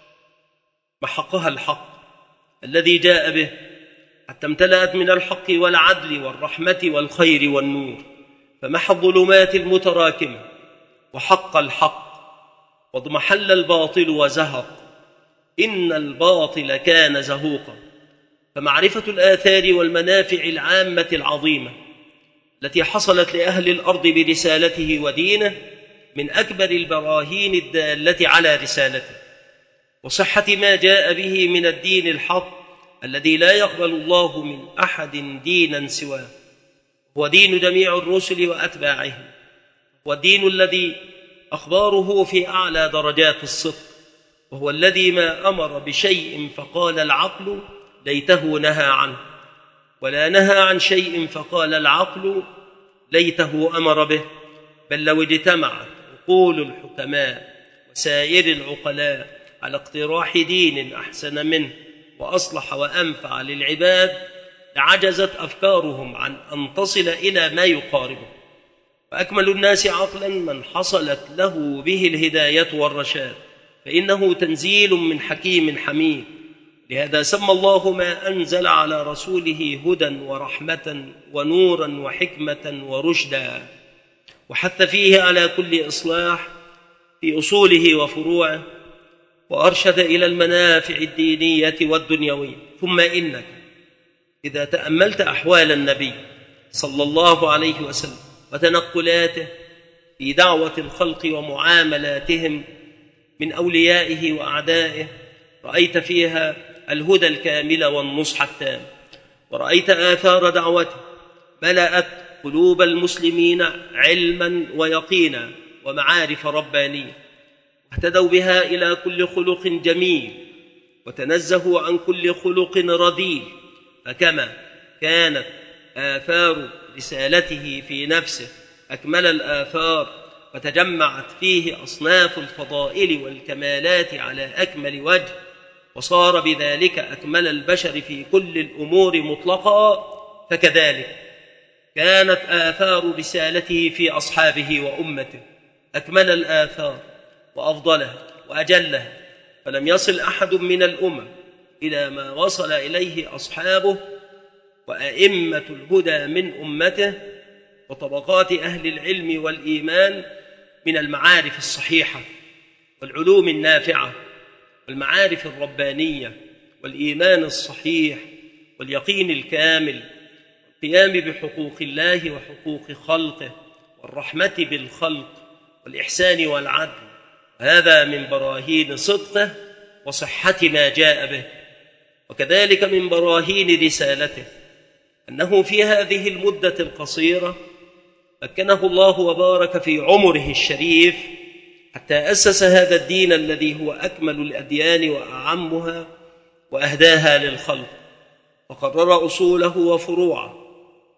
محقها الحق الذي جاء به، حتى امتلأت من الحق والعدل والرحمة والخير والنور، فمحى الظلمات المتراكمة وحق الحق، واضمحل الباطل وزهق، إن الباطل كان زهوقا. فمعرفة الآثار والمنافع العامة العظيمة التي حصلت لأهل الأرض برسالته ودينه من أكبر البراهين الدالة على رسالته، وصحة ما جاء به من الدين الحق الذي لا يقبل الله من أحد دينا سواه، هو دين جميع الرسل وأتباعهم، والدين الذي أخباره في أعلى درجات الصدق، وهو الذي ما أمر بشيء فقال العقل ليته نهى عنه، ولا نهى عن شيء فقال العقل ليته أمر به، بل لو اجتمعت عقول الحكماء وسائر العقلاء على اقتراح دين أحسن منه وأصلح وأنفع للعباد لعجزت أفكارهم عن أن تصل إلى ما يقاربه. وأكمل الناس عقلا من حصلت له به الهداية والرشاد، فإنه تنزيل من حكيم حميد. لهذا سمى الله ما أنزل على رسوله هدى ورحمة ونورا وحكمة ورشدا، وحث فيه على كل إصلاح في أصوله وفروعه، وأرشد إلى المنافع الدينية والدنيوية. ثم إنك إذا تأملت أحوال النبي صلى الله عليه وسلم وتنقلاته في دعوة الخلق ومعاملاتهم من أوليائه وأعدائه، رأيت فيها الهدى الكامل والنصح التام، ورأيت آثار دعوته ملأت قلوب المسلمين علما ويقينا ومعارف ربانية، واهتدوا بها إلى كل خلق جميل وتنزهوا عن كل خلق رذيل. فكما كانت آثار رسالته في نفسه أكمل الآثار وتجمعت فيه أصناف الفضائل والكمالات على أكمل وجه، وصار بذلك أكمل البشر في كل الأمور مطلقا، فكذلك كانت آثار رسالته في أصحابه وأمته أكمل الآثار وأفضلها وأجلها، فلم يصل أحد من الأمم إلى ما وصل إليه أصحابه وأئمة الهدى من أمته وطبقات أهل العلم والإيمان من المعارف الصحيحة والعلوم النافعة والمعارف الربانية والإيمان الصحيح واليقين الكامل والقيام بحقوق الله وحقوق خلقه والرحمة بالخلق والإحسان والعدل. هذا من براهين صدقه وصحة ما جاء به. وكذلك من براهين رسالته أنه في هذه المدة القصيرة مكنه الله وبارك في عمره الشريف حتى أسس هذا الدين الذي هو أكمل الأديان وأعمها وأهداها للخلق، وقرر أصوله وفروعه،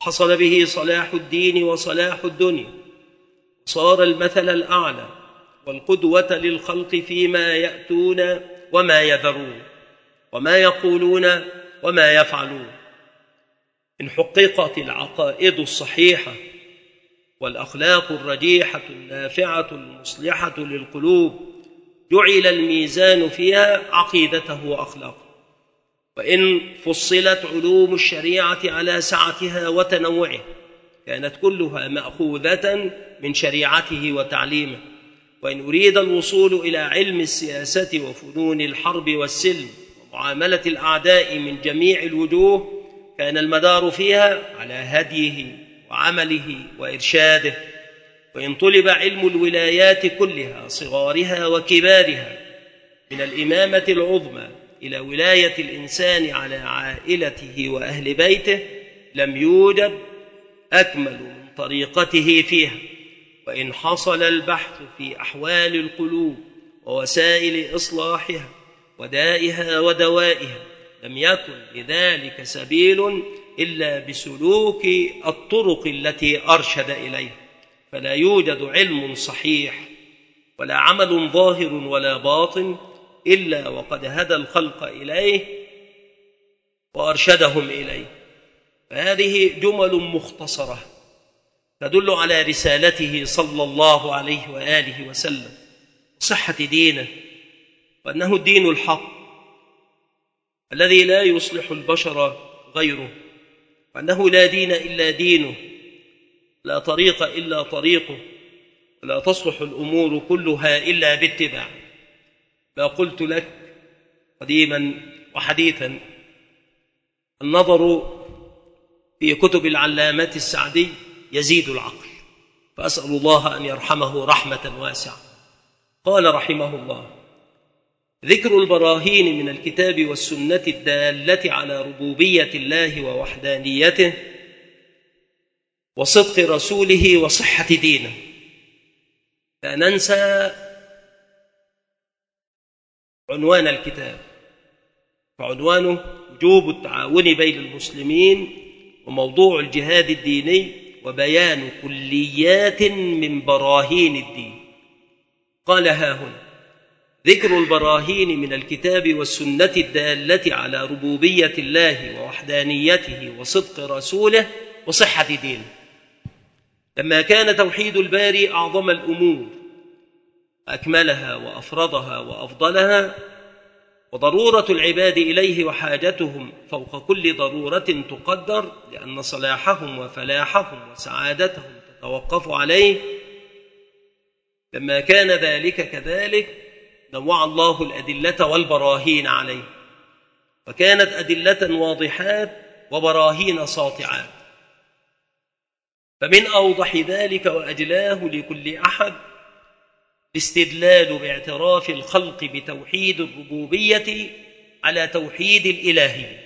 حصل به صلاح الدين وصلاح الدنيا، صار المثل الأعلى والقدوة للخلق فيما يأتون وما يذرون وما يقولون وما يفعلون. إن حققت العقائد الصحيحة والأخلاق الرجيحة النافعة المصلحة للقلوب جعل الميزان فيها عقيدته وأخلاقه. وإن فصلت علوم الشريعة على سعتها وتنوعها كانت كلها مأخوذة من شريعته وتعليمه. وإن أريد الوصول إلى علم السياسة وفنون الحرب والسلم ومعاملة الأعداء من جميع الوجوه كان المدار فيها على هديه وعمله وإرشاده. وإن طلب علم الولايات كلها صغارها وكبارها من الإمامة العظمى إلى ولاية الإنسان على عائلته وأهل بيته لم يوجد أكمل من طريقته فيها. وإن حصل البحث في أحوال القلوب ووسائل إصلاحها ودائها ودوائها لم يكن لذلك سبيل إلا بسلوك الطرق التي أرشد إليها. فلا يوجد علم صحيح ولا عمل ظاهر ولا باطن إلا وقد هدى الخلق إليه وأرشدهم إليه. فهذه جمل مختصرة تدل على رسالته صلى الله عليه وآله وسلم، صحة دينه، وأنه الدين الحق الذي لا يصلح البشر غيره، وأنه لا دين إلا دينه، لا طريق إلا طريقه، ولا تصلح الأمور كلها إلا باتباعه. ما قلت لك قديما وحديثا النظر في كتب العلامة السعدي يزيد العقل، فأسأل الله أن يرحمه رحمة واسعة. قال رحمه الله: ذكر البراهين من الكتاب والسنة الدالة على ربوبية الله ووحدانيته وصدق رسوله وصحة دينه. لا ننسى عنوان الكتاب، فعنوانه وجوب التعاون بين المسلمين وموضوع الجهاد الديني وبيان كليات من براهين الدين. قال ها هنا: ذكر البراهين من الكتاب والسنة الدالة على ربوبية الله ووحدانيته وصدق رسوله وصحة دينه. لما كان توحيد الباري أعظم الأمور أكملها وأفرضها وأفضلها، وضرورة العباد إليه وحاجتهم فوق كل ضرورة تقدر، لأن صلاحهم وفلاحهم وسعادتهم تتوقف عليه، لما كان ذلك كذلك نوع الله الأدلة والبراهين عليه، وكانت أدلة واضحات وبراهين ساطعات. فمن أوضح ذلك وأجلاه لكل أحد الاستدلال باعتراف الخلق بتوحيد الربوبية على توحيد الإلهية،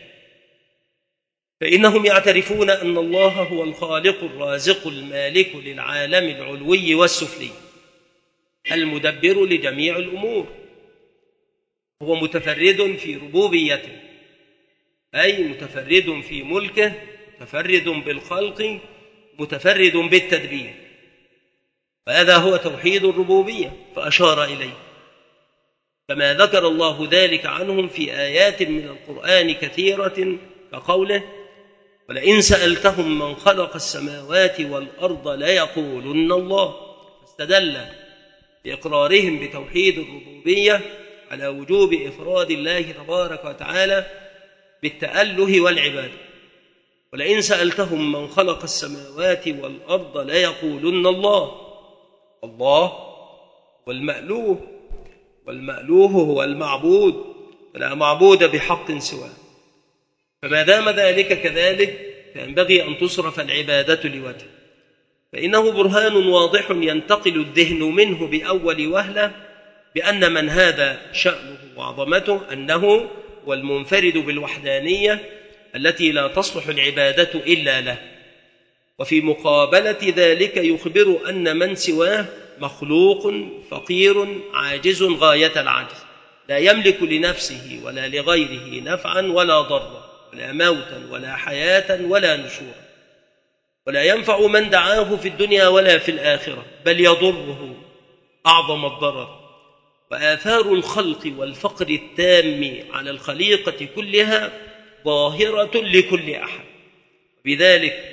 فإنهم يعترفون أن الله هو الخالق الرازق المالك للعالم العلوي والسفلي المدبر لجميع الأمور، هو متفرد في ربوبيته، أي متفرد في ملكه، متفرد بالخلق، متفرد بالتدبير. وهذا هو توحيد الربوبية، فأشار إليه كما ذكر الله ذلك عنهم في آيات من القرآن كثيرة، كقوله: ولئن سألتهم من خلق السماوات والأرض ليقولن الله. فاستدل بإقرارهم بتوحيد الربوبية على وجوب إفراد الله تبارك وتعالى بالتأله والعبادة. ولئن سألتهم من خلق السماوات والأرض ليقولن الله. الله والمألوه، والمألوه هو المعبود، فلا معبود بحق سواه. فما دام ذلك كذلك فينبغي أن تصرف العبادة لوجهه، فإنه برهان واضح ينتقل الذهن منه بأول وهلة بأن من هذا شأنه وعظمته أنه هو المنفرد بالوحدانية التي لا تصلح العبادة إلا له. وفي مقابلة ذلك يخبر أن من سواه مخلوق فقير عاجز غاية العجز، لا يملك لنفسه ولا لغيره نفعا ولا ضرا، ولا موتا ولا حياة ولا نشورا. ولا ينفع من دعاه في الدنيا ولا في الآخرة، بل يضره أعظم الضرر. وآثار الخلق والفقر التام على الخليقة كلها ظاهرة لكل أحد، بذلك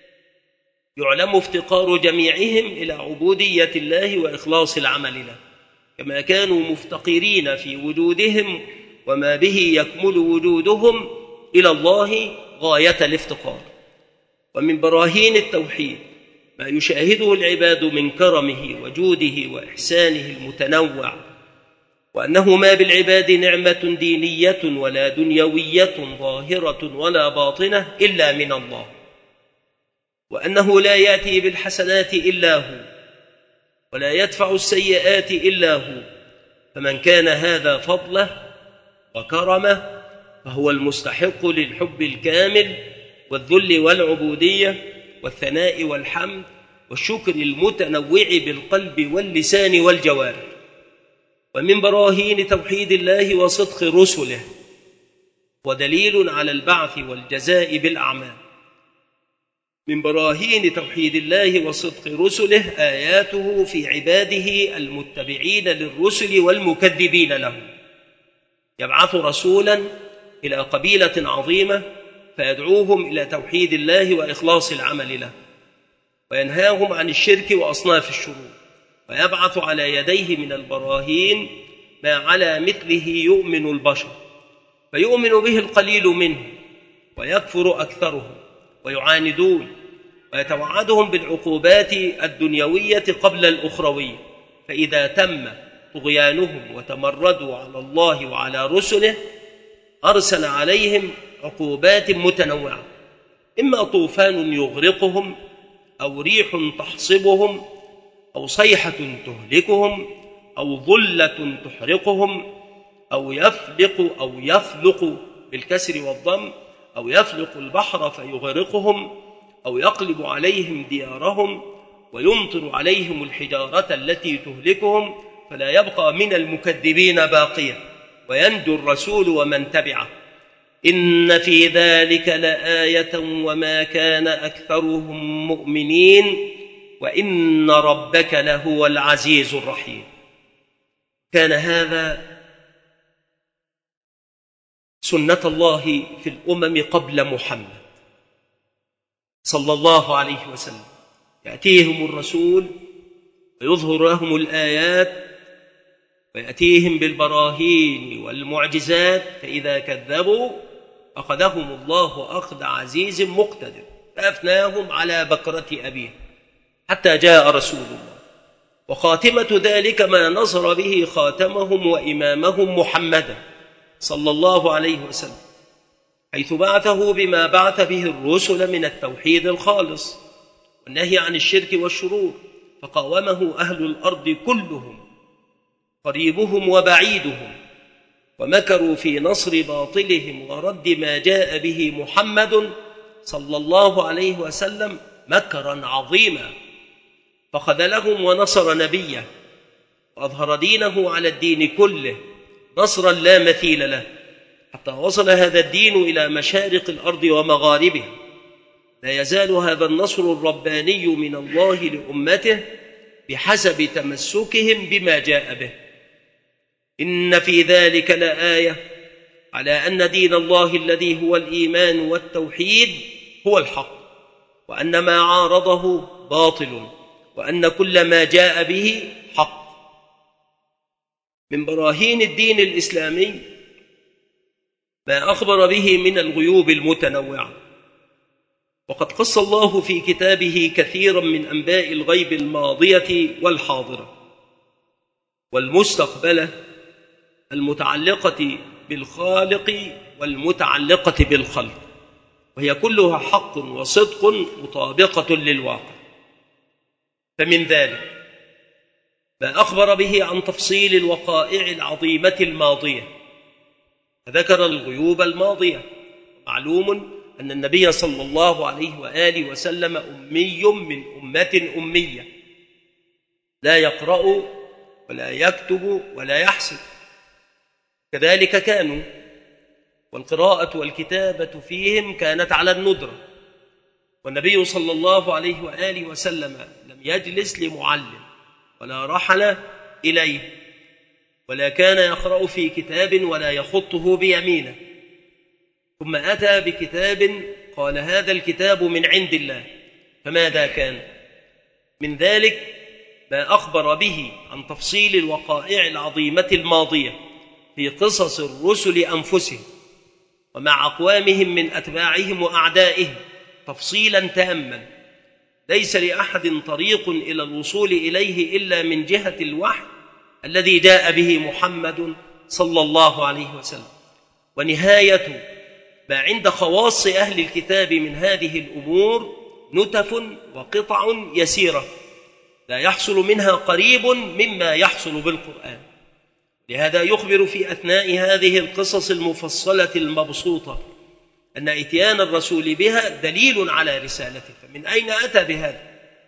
يعلم افتقار جميعهم إلى عبودية الله وإخلاص العمل له، كما كانوا مفتقرين في وجودهم وما به يكمل وجودهم إلى الله غاية الافتقار. ومن براهين التوحيد ما يشاهده العباد من كرمه وجوده وإحسانه المتنوع، وأنه ما بالعباد نعمة دينية ولا دنيوية ظاهرة ولا باطنة إلا من الله، وأنه لا يأتي بالحسنات إلا هو، ولا يدفع السيئات إلا هو. فمن كان هذا فضله وكرمه فهو المستحق للحب الكامل والذل والعبودية والثناء والحمد والشكر المتنوع بالقلب واللسان والجوارح. ومن براهين توحيد الله وصدق رسله ودليل على البعث والجزاء بالأعمال. من براهين توحيد الله وصدق رسله آياته في عباده المتبعين للرسل والمكذبين لهم. يبعث رسولا إلى قبيلة عظيمة فيدعوهم إلى توحيد الله وإخلاص العمل له، وينهاهم عن الشرك وأصناف الشرور، ويبعث على يديه من البراهين ما على مثله يؤمن البشر، فيؤمن به القليل منه ويكفر أكثرهم ويعاندون، ويتوعدهم بالعقوبات الدنيوية قبل الأخروية. فإذا تم طغيانهم وتمردوا على الله وعلى رسله أرسل عليهم عقوبات متنوعة، إما طوفان يغرقهم، أو ريح تحصبهم، أو صيحة تهلكهم، أو ظلة تحرقهم، أو يفلق بالكسر والضم، أو يفلق البحر فيغرقهم، أو يقلب عليهم ديارهم ويمطر عليهم الحجارة التي تهلكهم، فلا يبقى من المكذبين باقية، وينجو الرسول ومن تبعه. إن في ذلك لآية وما كان أكثرهم مؤمنين وإن ربك لهو العزيز الرحيم. كان هذا سنة الله في الأمم قبل محمد صلى الله عليه وسلم. يأتيهم الرسول ويظهر لهم الآيات ويأتيهم بالبراهين والمعجزات، فإذا كذبوا أخذهم الله أخذ عزيز مقتدر، فأفناهم على بكرة أبيه حتى جاء رسول الله. وخاتمة ذلك ما نصر به خاتمهم وإمامهم محمدا صلى الله عليه وسلم، حيث بعثه بما بعث به الرسل من التوحيد الخالص والنهي عن الشرك والشرور، فقاومه أهل الأرض كلهم قريبهم وبعيدهم، ومكروا في نصر باطلهم ورد ما جاء به محمد صلى الله عليه وسلم مكرا عظيما، فخذلهم ونصر نبيه وأظهر دينه على الدين كله نصرا لا مثيل له، حتى وصل هذا الدين إلى مشارق الأرض ومغاربها. لا يزال هذا النصر الرباني من الله لأمته بحسب تمسكهم بما جاء به. إن في ذلك لآية على أن دين الله الذي هو الإيمان والتوحيد هو الحق، وأن ما عارضه باطل، وأن كل ما جاء به حق. من براهين الدين الإسلامي ما أخبر به من الغيوب المتنوعة، وقد قص الله في كتابه كثيرا من أنباء الغيب الماضية والحاضرة والمستقبلة المتعلقة بالخالق والمتعلقة بالخلق، وهي كلها حق وصدق مطابقة للواقع. فمن ذلك ما أخبر به عن تفصيل الوقائع العظيمة الماضية، فذكر الغيوب الماضية. معلوم أن النبي صلى الله عليه وآله وسلم أمي من أمة أمية، لا يقرأ ولا يكتب ولا يحسب، كذلك كانوا، والقراءة والكتابة فيهم كانت على الندرة، والنبي صلى الله عليه وآله وسلم لم يجلس لمعلم ولا رحل إليه، ولا كان يقرأ في كتاب ولا يخطه بيمينه، ثم أتى بكتاب قال هذا الكتاب من عند الله. فماذا كان؟ من ذلك ما أخبر به عن تفصيل الوقائع العظيمة الماضية في قصص الرسل أنفسهم ومع أقوامهم من أتباعهم وأعدائهم تفصيلا تاما ليس لأحد طريق إلى الوصول إليه إلا من جهة الوحي الذي جاء به محمد صلى الله عليه وسلم. ونهاية ما عند خواص أهل الكتاب من هذه الأمور نتف وقطع يسيرة لا يحصل منها قريب مما يحصل بالقرآن. لهذا يخبر في أثناء هذه القصص المفصلة المبسوطة أن إتيان الرسول بها دليل على رسالته. فمن أين أتى بهذا؟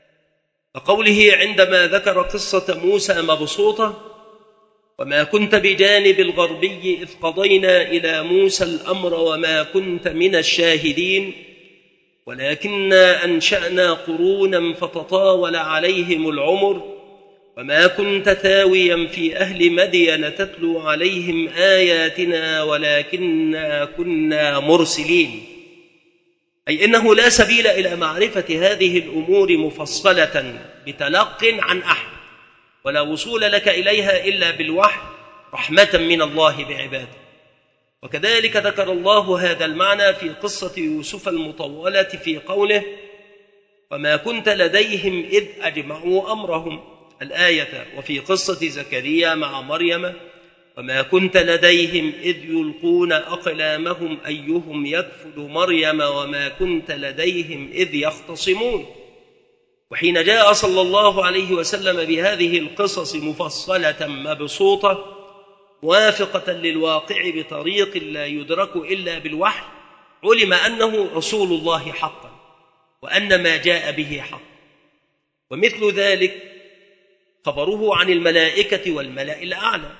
فقوله عندما ذكر قصة موسى مبسوطة: وما كنت بجانب الغربي إذ قضينا إلى موسى الأمر وما كنت من الشاهدين ولكننا أنشأنا قرونا فتطاول عليهم العمر وما كنت ثاويا في أهل مدين تتلو عليهم آياتنا ولكننا كنا مرسلين. أي إنه لا سبيل إلى معرفة هذه الأمور مفصلة بتلق عن أحد، ولا وصول لك إليها إلا بالوحي رحمة من الله بعباده. وكذلك ذكر الله هذا المعنى في قصة يوسف المطولة في قوله: وما كنت لديهم إذ أجمعوا أمرهم، الآية. وفي قصة زكريا مع مريم: وما كنت لديهم إذ يلقون أقلامهم أيهم يكفل مريم وما كنت لديهم إذ يختصمون. وحين جاء صلى الله عليه وسلم بهذه القصص مفصلة مبسوطة موافقة للواقع بطريق لا يدرك إلا بالوحي، علم أنه رسول الله حقا وأن ما جاء به حق. ومثل ذلك خبره عن الملائكة والملأ الأعلى،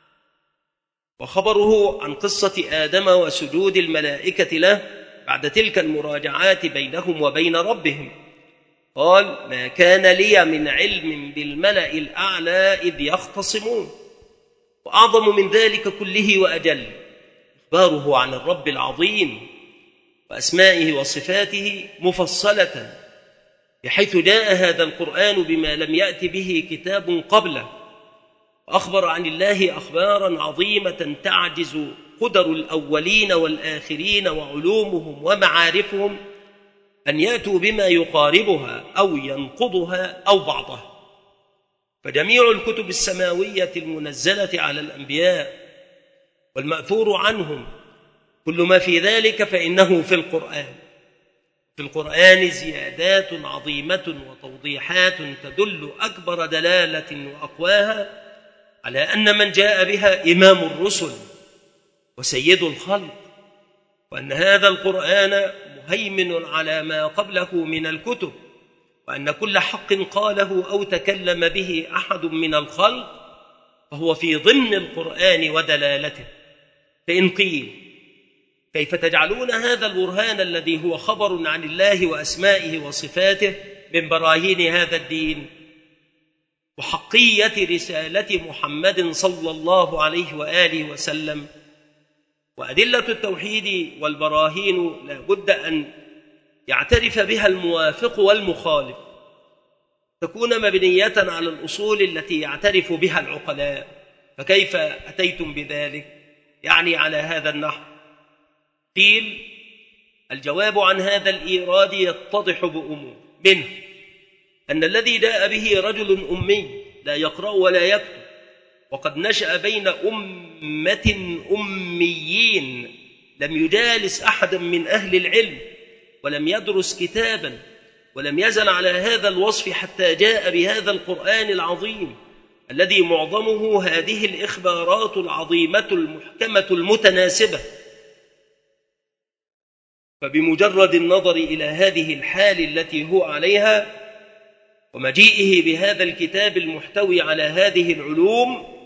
وخبره عن قصة آدم وسجود الملائكة له بعد تلك المراجعات بينهم وبين ربهم. قال: ما كان لي من علم بالملأ الأعلى إذ يختصمون. وأعظم من ذلك كله وأجل إخباره عن الرب العظيم وأسمائه وصفاته مفصلة، بحيث جاء هذا القرآن بما لم يأت به كتاب قبله، وأخبر عن الله أخبارا عظيمة تعجز قدر الأولين والآخرين وعلومهم ومعارفهم أن يأتوا بما يقاربها أو ينقضها أو بعضها. فجميع الكتب السماوية المنزلة على الأنبياء والمأثور عنهم كل ما في ذلك فإنه في القرآن. في القرآن زيادات عظيمة وتوضيحات تدل أكبر دلالة وأقواها على أن من جاء بها إمام الرسل وسيد الخلق، وأن هذا القرآن مهيمن على ما قبله من الكتب، وأن كل حق قاله أو تكلم به أحد من الخلق فهو في ضمن القرآن ودلالته. فإن قيل: كيف تجعلون هذا البرهان الذي هو خبر عن الله وأسمائه وصفاته من براهين هذا الدين وحقية رسالة محمد صلى الله عليه وآله وسلم؟ وأدلة التوحيد والبراهين لا بد أن يعترف بها الموافق والمخالف، تكون مبنية على الأصول التي يعترف بها العقلاء. فكيف أتيتم بذلك؟ يعني على هذا النحو. قيل: الجواب عن هذا الإيراد يتضح بأمور، منه أن الذي جاء به رجل أمي لا يقرأ ولا يكتب، وقد نشأ بين أمة أميين، لم يجالس أحدا من أهل العلم ولم يدرس كتابا، ولم يزل على هذا الوصف حتى جاء بهذا القرآن العظيم الذي معظمه هذه الإخبارات العظيمة المحكمة المتناسبة. فبمجرد النظر إلى هذه الحال التي هو عليها ومجيئه بهذا الكتاب المحتوي على هذه العلوم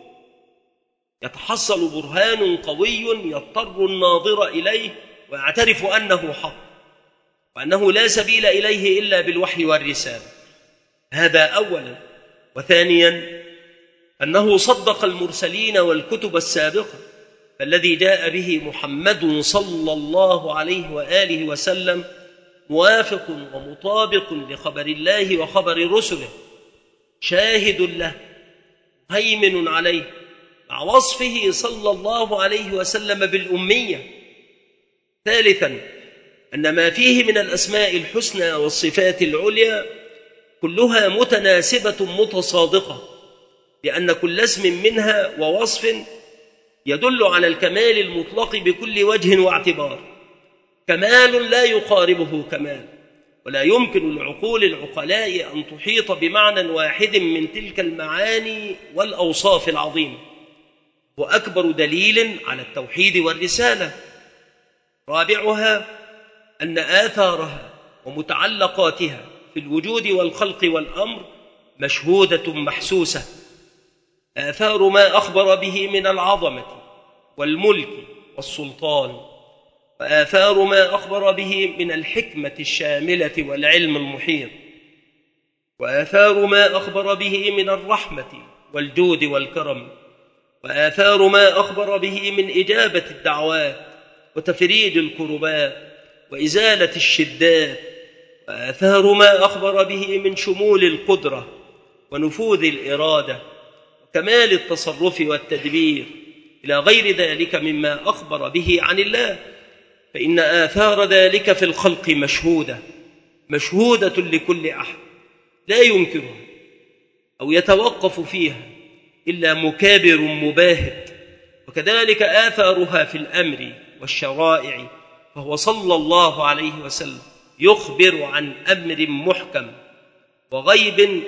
يتحصل برهان قوي يضطر الناظر إليه ويعترف أنه حق. وأنه لا سبيل إليه إلا بالوحي والرسالة. هذا أولا. وثانيا أنه صدق المرسلين والكتب السابقة، فالذي جاء به محمد صلى الله عليه وآله وسلم موافق ومطابق لخبر الله وخبر رسله، شاهد له هيمن عليه، مع وصفه صلى الله عليه وسلم بالأمية. ثالثا أن ما فيه من الأسماء الحسنى والصفات العليا كلها متناسبة متصادقة، لأن كل اسم منها ووصف يدل على الكمال المطلق بكل وجه واعتبار، كمال لا يقاربه كمال، ولا يمكن لعقول العقلاء أن تحيط بمعنى واحد من تلك المعاني والأوصاف العظيمة، وأكبر دليل على التوحيد والرسالة. رابعها أن آثارها ومتعلقاتها في الوجود والخلق والأمر مشهودة محسوسة، آثار ما أخبر به من العظمة والملك والسلطان، وآثار ما أخبر به من الحكمة الشاملة والعلم المحيط، وآثار ما أخبر به من الرحمة والجود والكرم، وآثار ما أخبر به من إجابة الدعوات وتفريج الكربات وإزالة الشدات، وآثار ما أخبر به من شمول القدرة ونفوذ الإرادة وكمال التصرف والتدبير إلى غير ذلك مما أخبر به عن الله، فإن آثار ذلك في الخلق مشهودة لكل أحد لا ينكرها أو يتوقف فيها إلا مكابر مباهت. وكذلك آثارها في الأمر والشرائع، فهو صلى الله عليه وسلم يخبر عن أمر محكم وغيب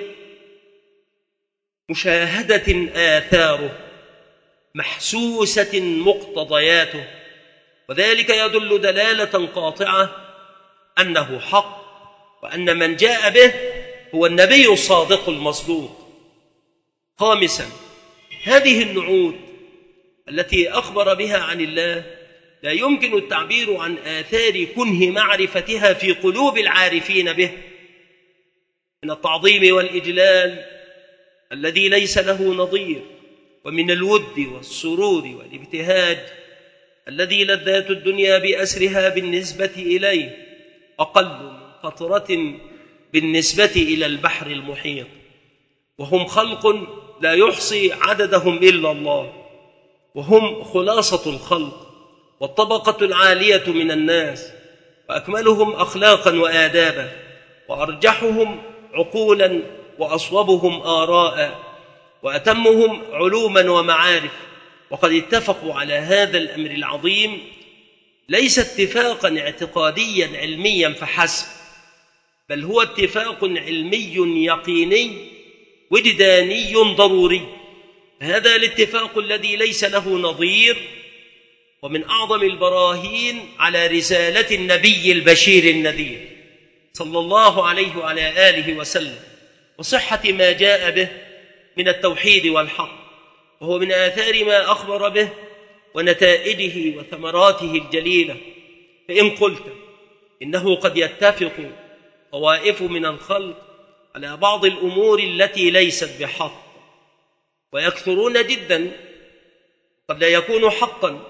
مشاهدة آثاره محسوسة مقتضياته، وذلك يدل دلالة قاطعة أنه حق، وأن من جاء به هو النبي الصادق المصدوق. خامسا هذه النعوت التي أخبر بها عن الله لا يمكن التعبير عن آثار كنه معرفتها في قلوب العارفين به من التعظيم والإجلال الذي ليس له نظير، ومن الود والسرور والابتهاج الذي لذات الدنيا بأسرها بالنسبة إليه أقل من قطرة بالنسبة إلى البحر المحيط، وهم خلق لا يحصي عددهم إلا الله، وهم خلاصة الخلق والطبقة العالية من الناس، وأكملهم أخلاقا وآدابا، وأرجحهم عقولا، وأصوبهم آراء، وأتمهم علوما ومعارف. وقد اتفقوا على هذا الأمر العظيم ليس اتفاقا اعتقاديا علميا فحسب، بل هو اتفاق علمي يقيني وجداني ضروري. هذا الاتفاق الذي ليس له نظير، ومن أعظم البراهين على رسالة النبي البشير النذير صلى الله عليه وعلى آله وسلم، وصحة ما جاء به من التوحيد والحق، وهو من آثار ما أخبر به ونتائجه وثمراته الجليلة. فإن قلت إنه قد يتفق طوائف من الخلق على بعض الأمور التي ليست بحق، ويكثرون جدا، قد لا يكون حقا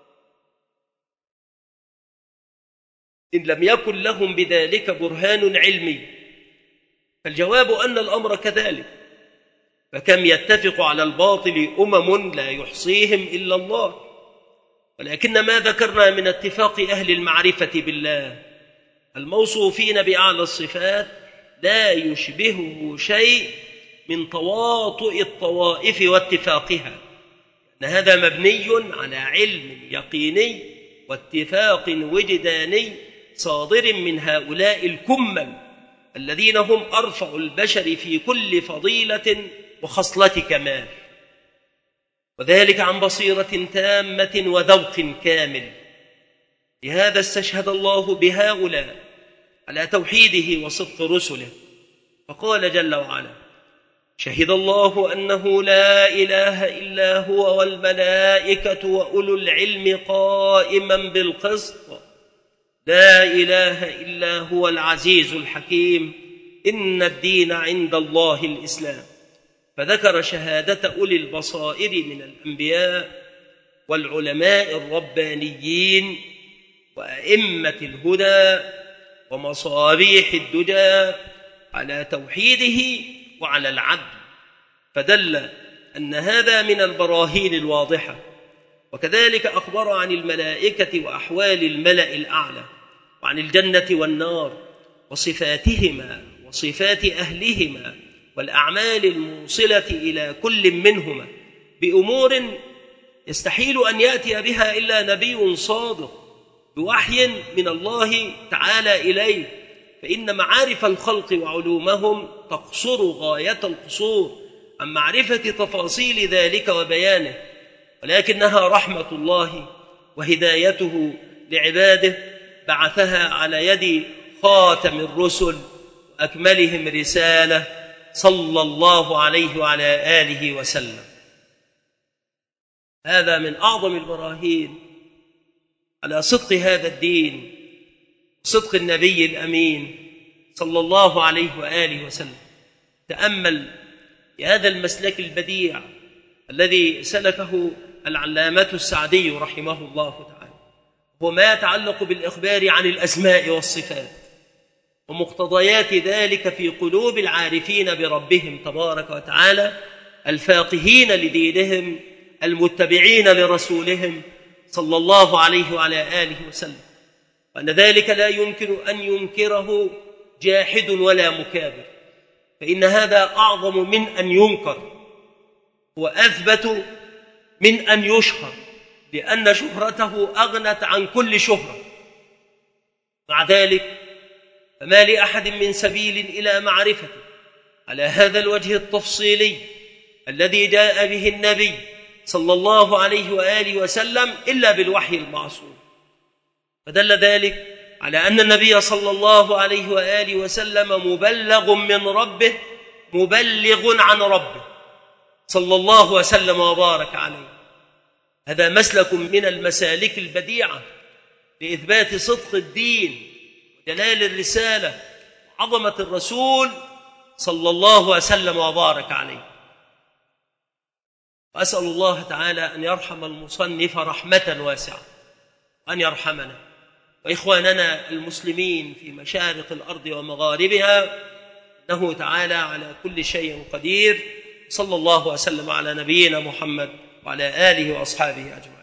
إن لم يكن لهم بذلك برهان علمي، فالجواب أن الأمر كذلك. فكم يتفق على الباطل لا يحصيهم إلا الله، ولكن ما ذكرنا من اتفاق أهل المعرفة بالله الموصوفين بأعلى الصفات لا يشبهه شيء من تواطؤ الطوائف واتفاقها، أن هذا مبني على علم يقيني واتفاق وجداني صادر من هؤلاء الكمل الذين هم أرفع البشر في كل فضيلة وخصلة كمال، وذلك عن بصيرة تامة وذوق كامل. لهذا استشهد الله بهؤلاء على توحيده وصدق رسله، فقال جل وعلا: شهد الله أنه لا إله إلا هو والملائكة وأولو العلم قائما بالقسط لا إله إلا هو العزيز الحكيم إن الدين عند الله الإسلام. فذكر شهادة أولي البصائر من الأنبياء والعلماء الربانيين وأئمة الهدى ومصابيح الدجى على توحيده وعلى العدل، فدل أن هذا من البراهين الواضحة. وكذلك أخبر عن الملائكة وأحوال الملأ الأعلى، وعن الجنة والنار وصفاتهما وصفات أهلهما والأعمال الموصلة إلى كل منهما بأمور يستحيل أن يأتي بها إلا نبي صادق بوحي من الله تعالى إليه، فإن معارف الخلق وعلومهم تقصر غاية القصور عن معرفة تفاصيل ذلك وبيانه، ولكنها رحمة الله وهدايته لعباده بعثها على يد خاتم الرسل وأكملهم رسالة صلى الله عليه وعلى آله وسلم. هذا من أعظم البراهين على صدق هذا الدين، صدق النبي الأمين صلى الله عليه وآله وسلم. تأمل هذا المسلك البديع الذي سلكه العلامة السعدي رحمه الله تعالى، وما يتعلق بالإخبار عن الأسماء والصفات ومقتضيات ذلك في قلوب العارفين بربهم تبارك وتعالى الفاقهين لدينهم المتبعين لرسولهم صلى الله عليه وعلى آله وسلم، وأن ذلك لا يمكن أن ينكره جاحد ولا مكابر، فإن هذا أعظم من أن ينكر وأثبت من أن يشهر، لأن شهرته أغنت عن كل شهرة. مع ذلك فما لأحد من سبيل إلى معرفته على هذا الوجه التفصيلي الذي جاء به النبي صلى الله عليه وآله وسلم إلا بالوحي المعصوم. فدل ذلك على أن النبي صلى الله عليه وآله وسلم مبلغ من ربه، مبلغ عن ربه صلى الله وسلم وبارك عليه. هذا مسلك من المسالك البديعة لإثبات صدق الدين وجلال الرسالة وعظمة الرسول صلى الله وسلم وبارك عليه. وأسأل الله تعالى أن يرحم المصنف رحمة واسعة، وأن يرحمنا وإخواننا المسلمين في مشارق الأرض ومغاربها، إنه تعالى على كل شيء قدير. صلى الله وسلم على نبينا محمد وعلى آله وأصحابه أجمعين.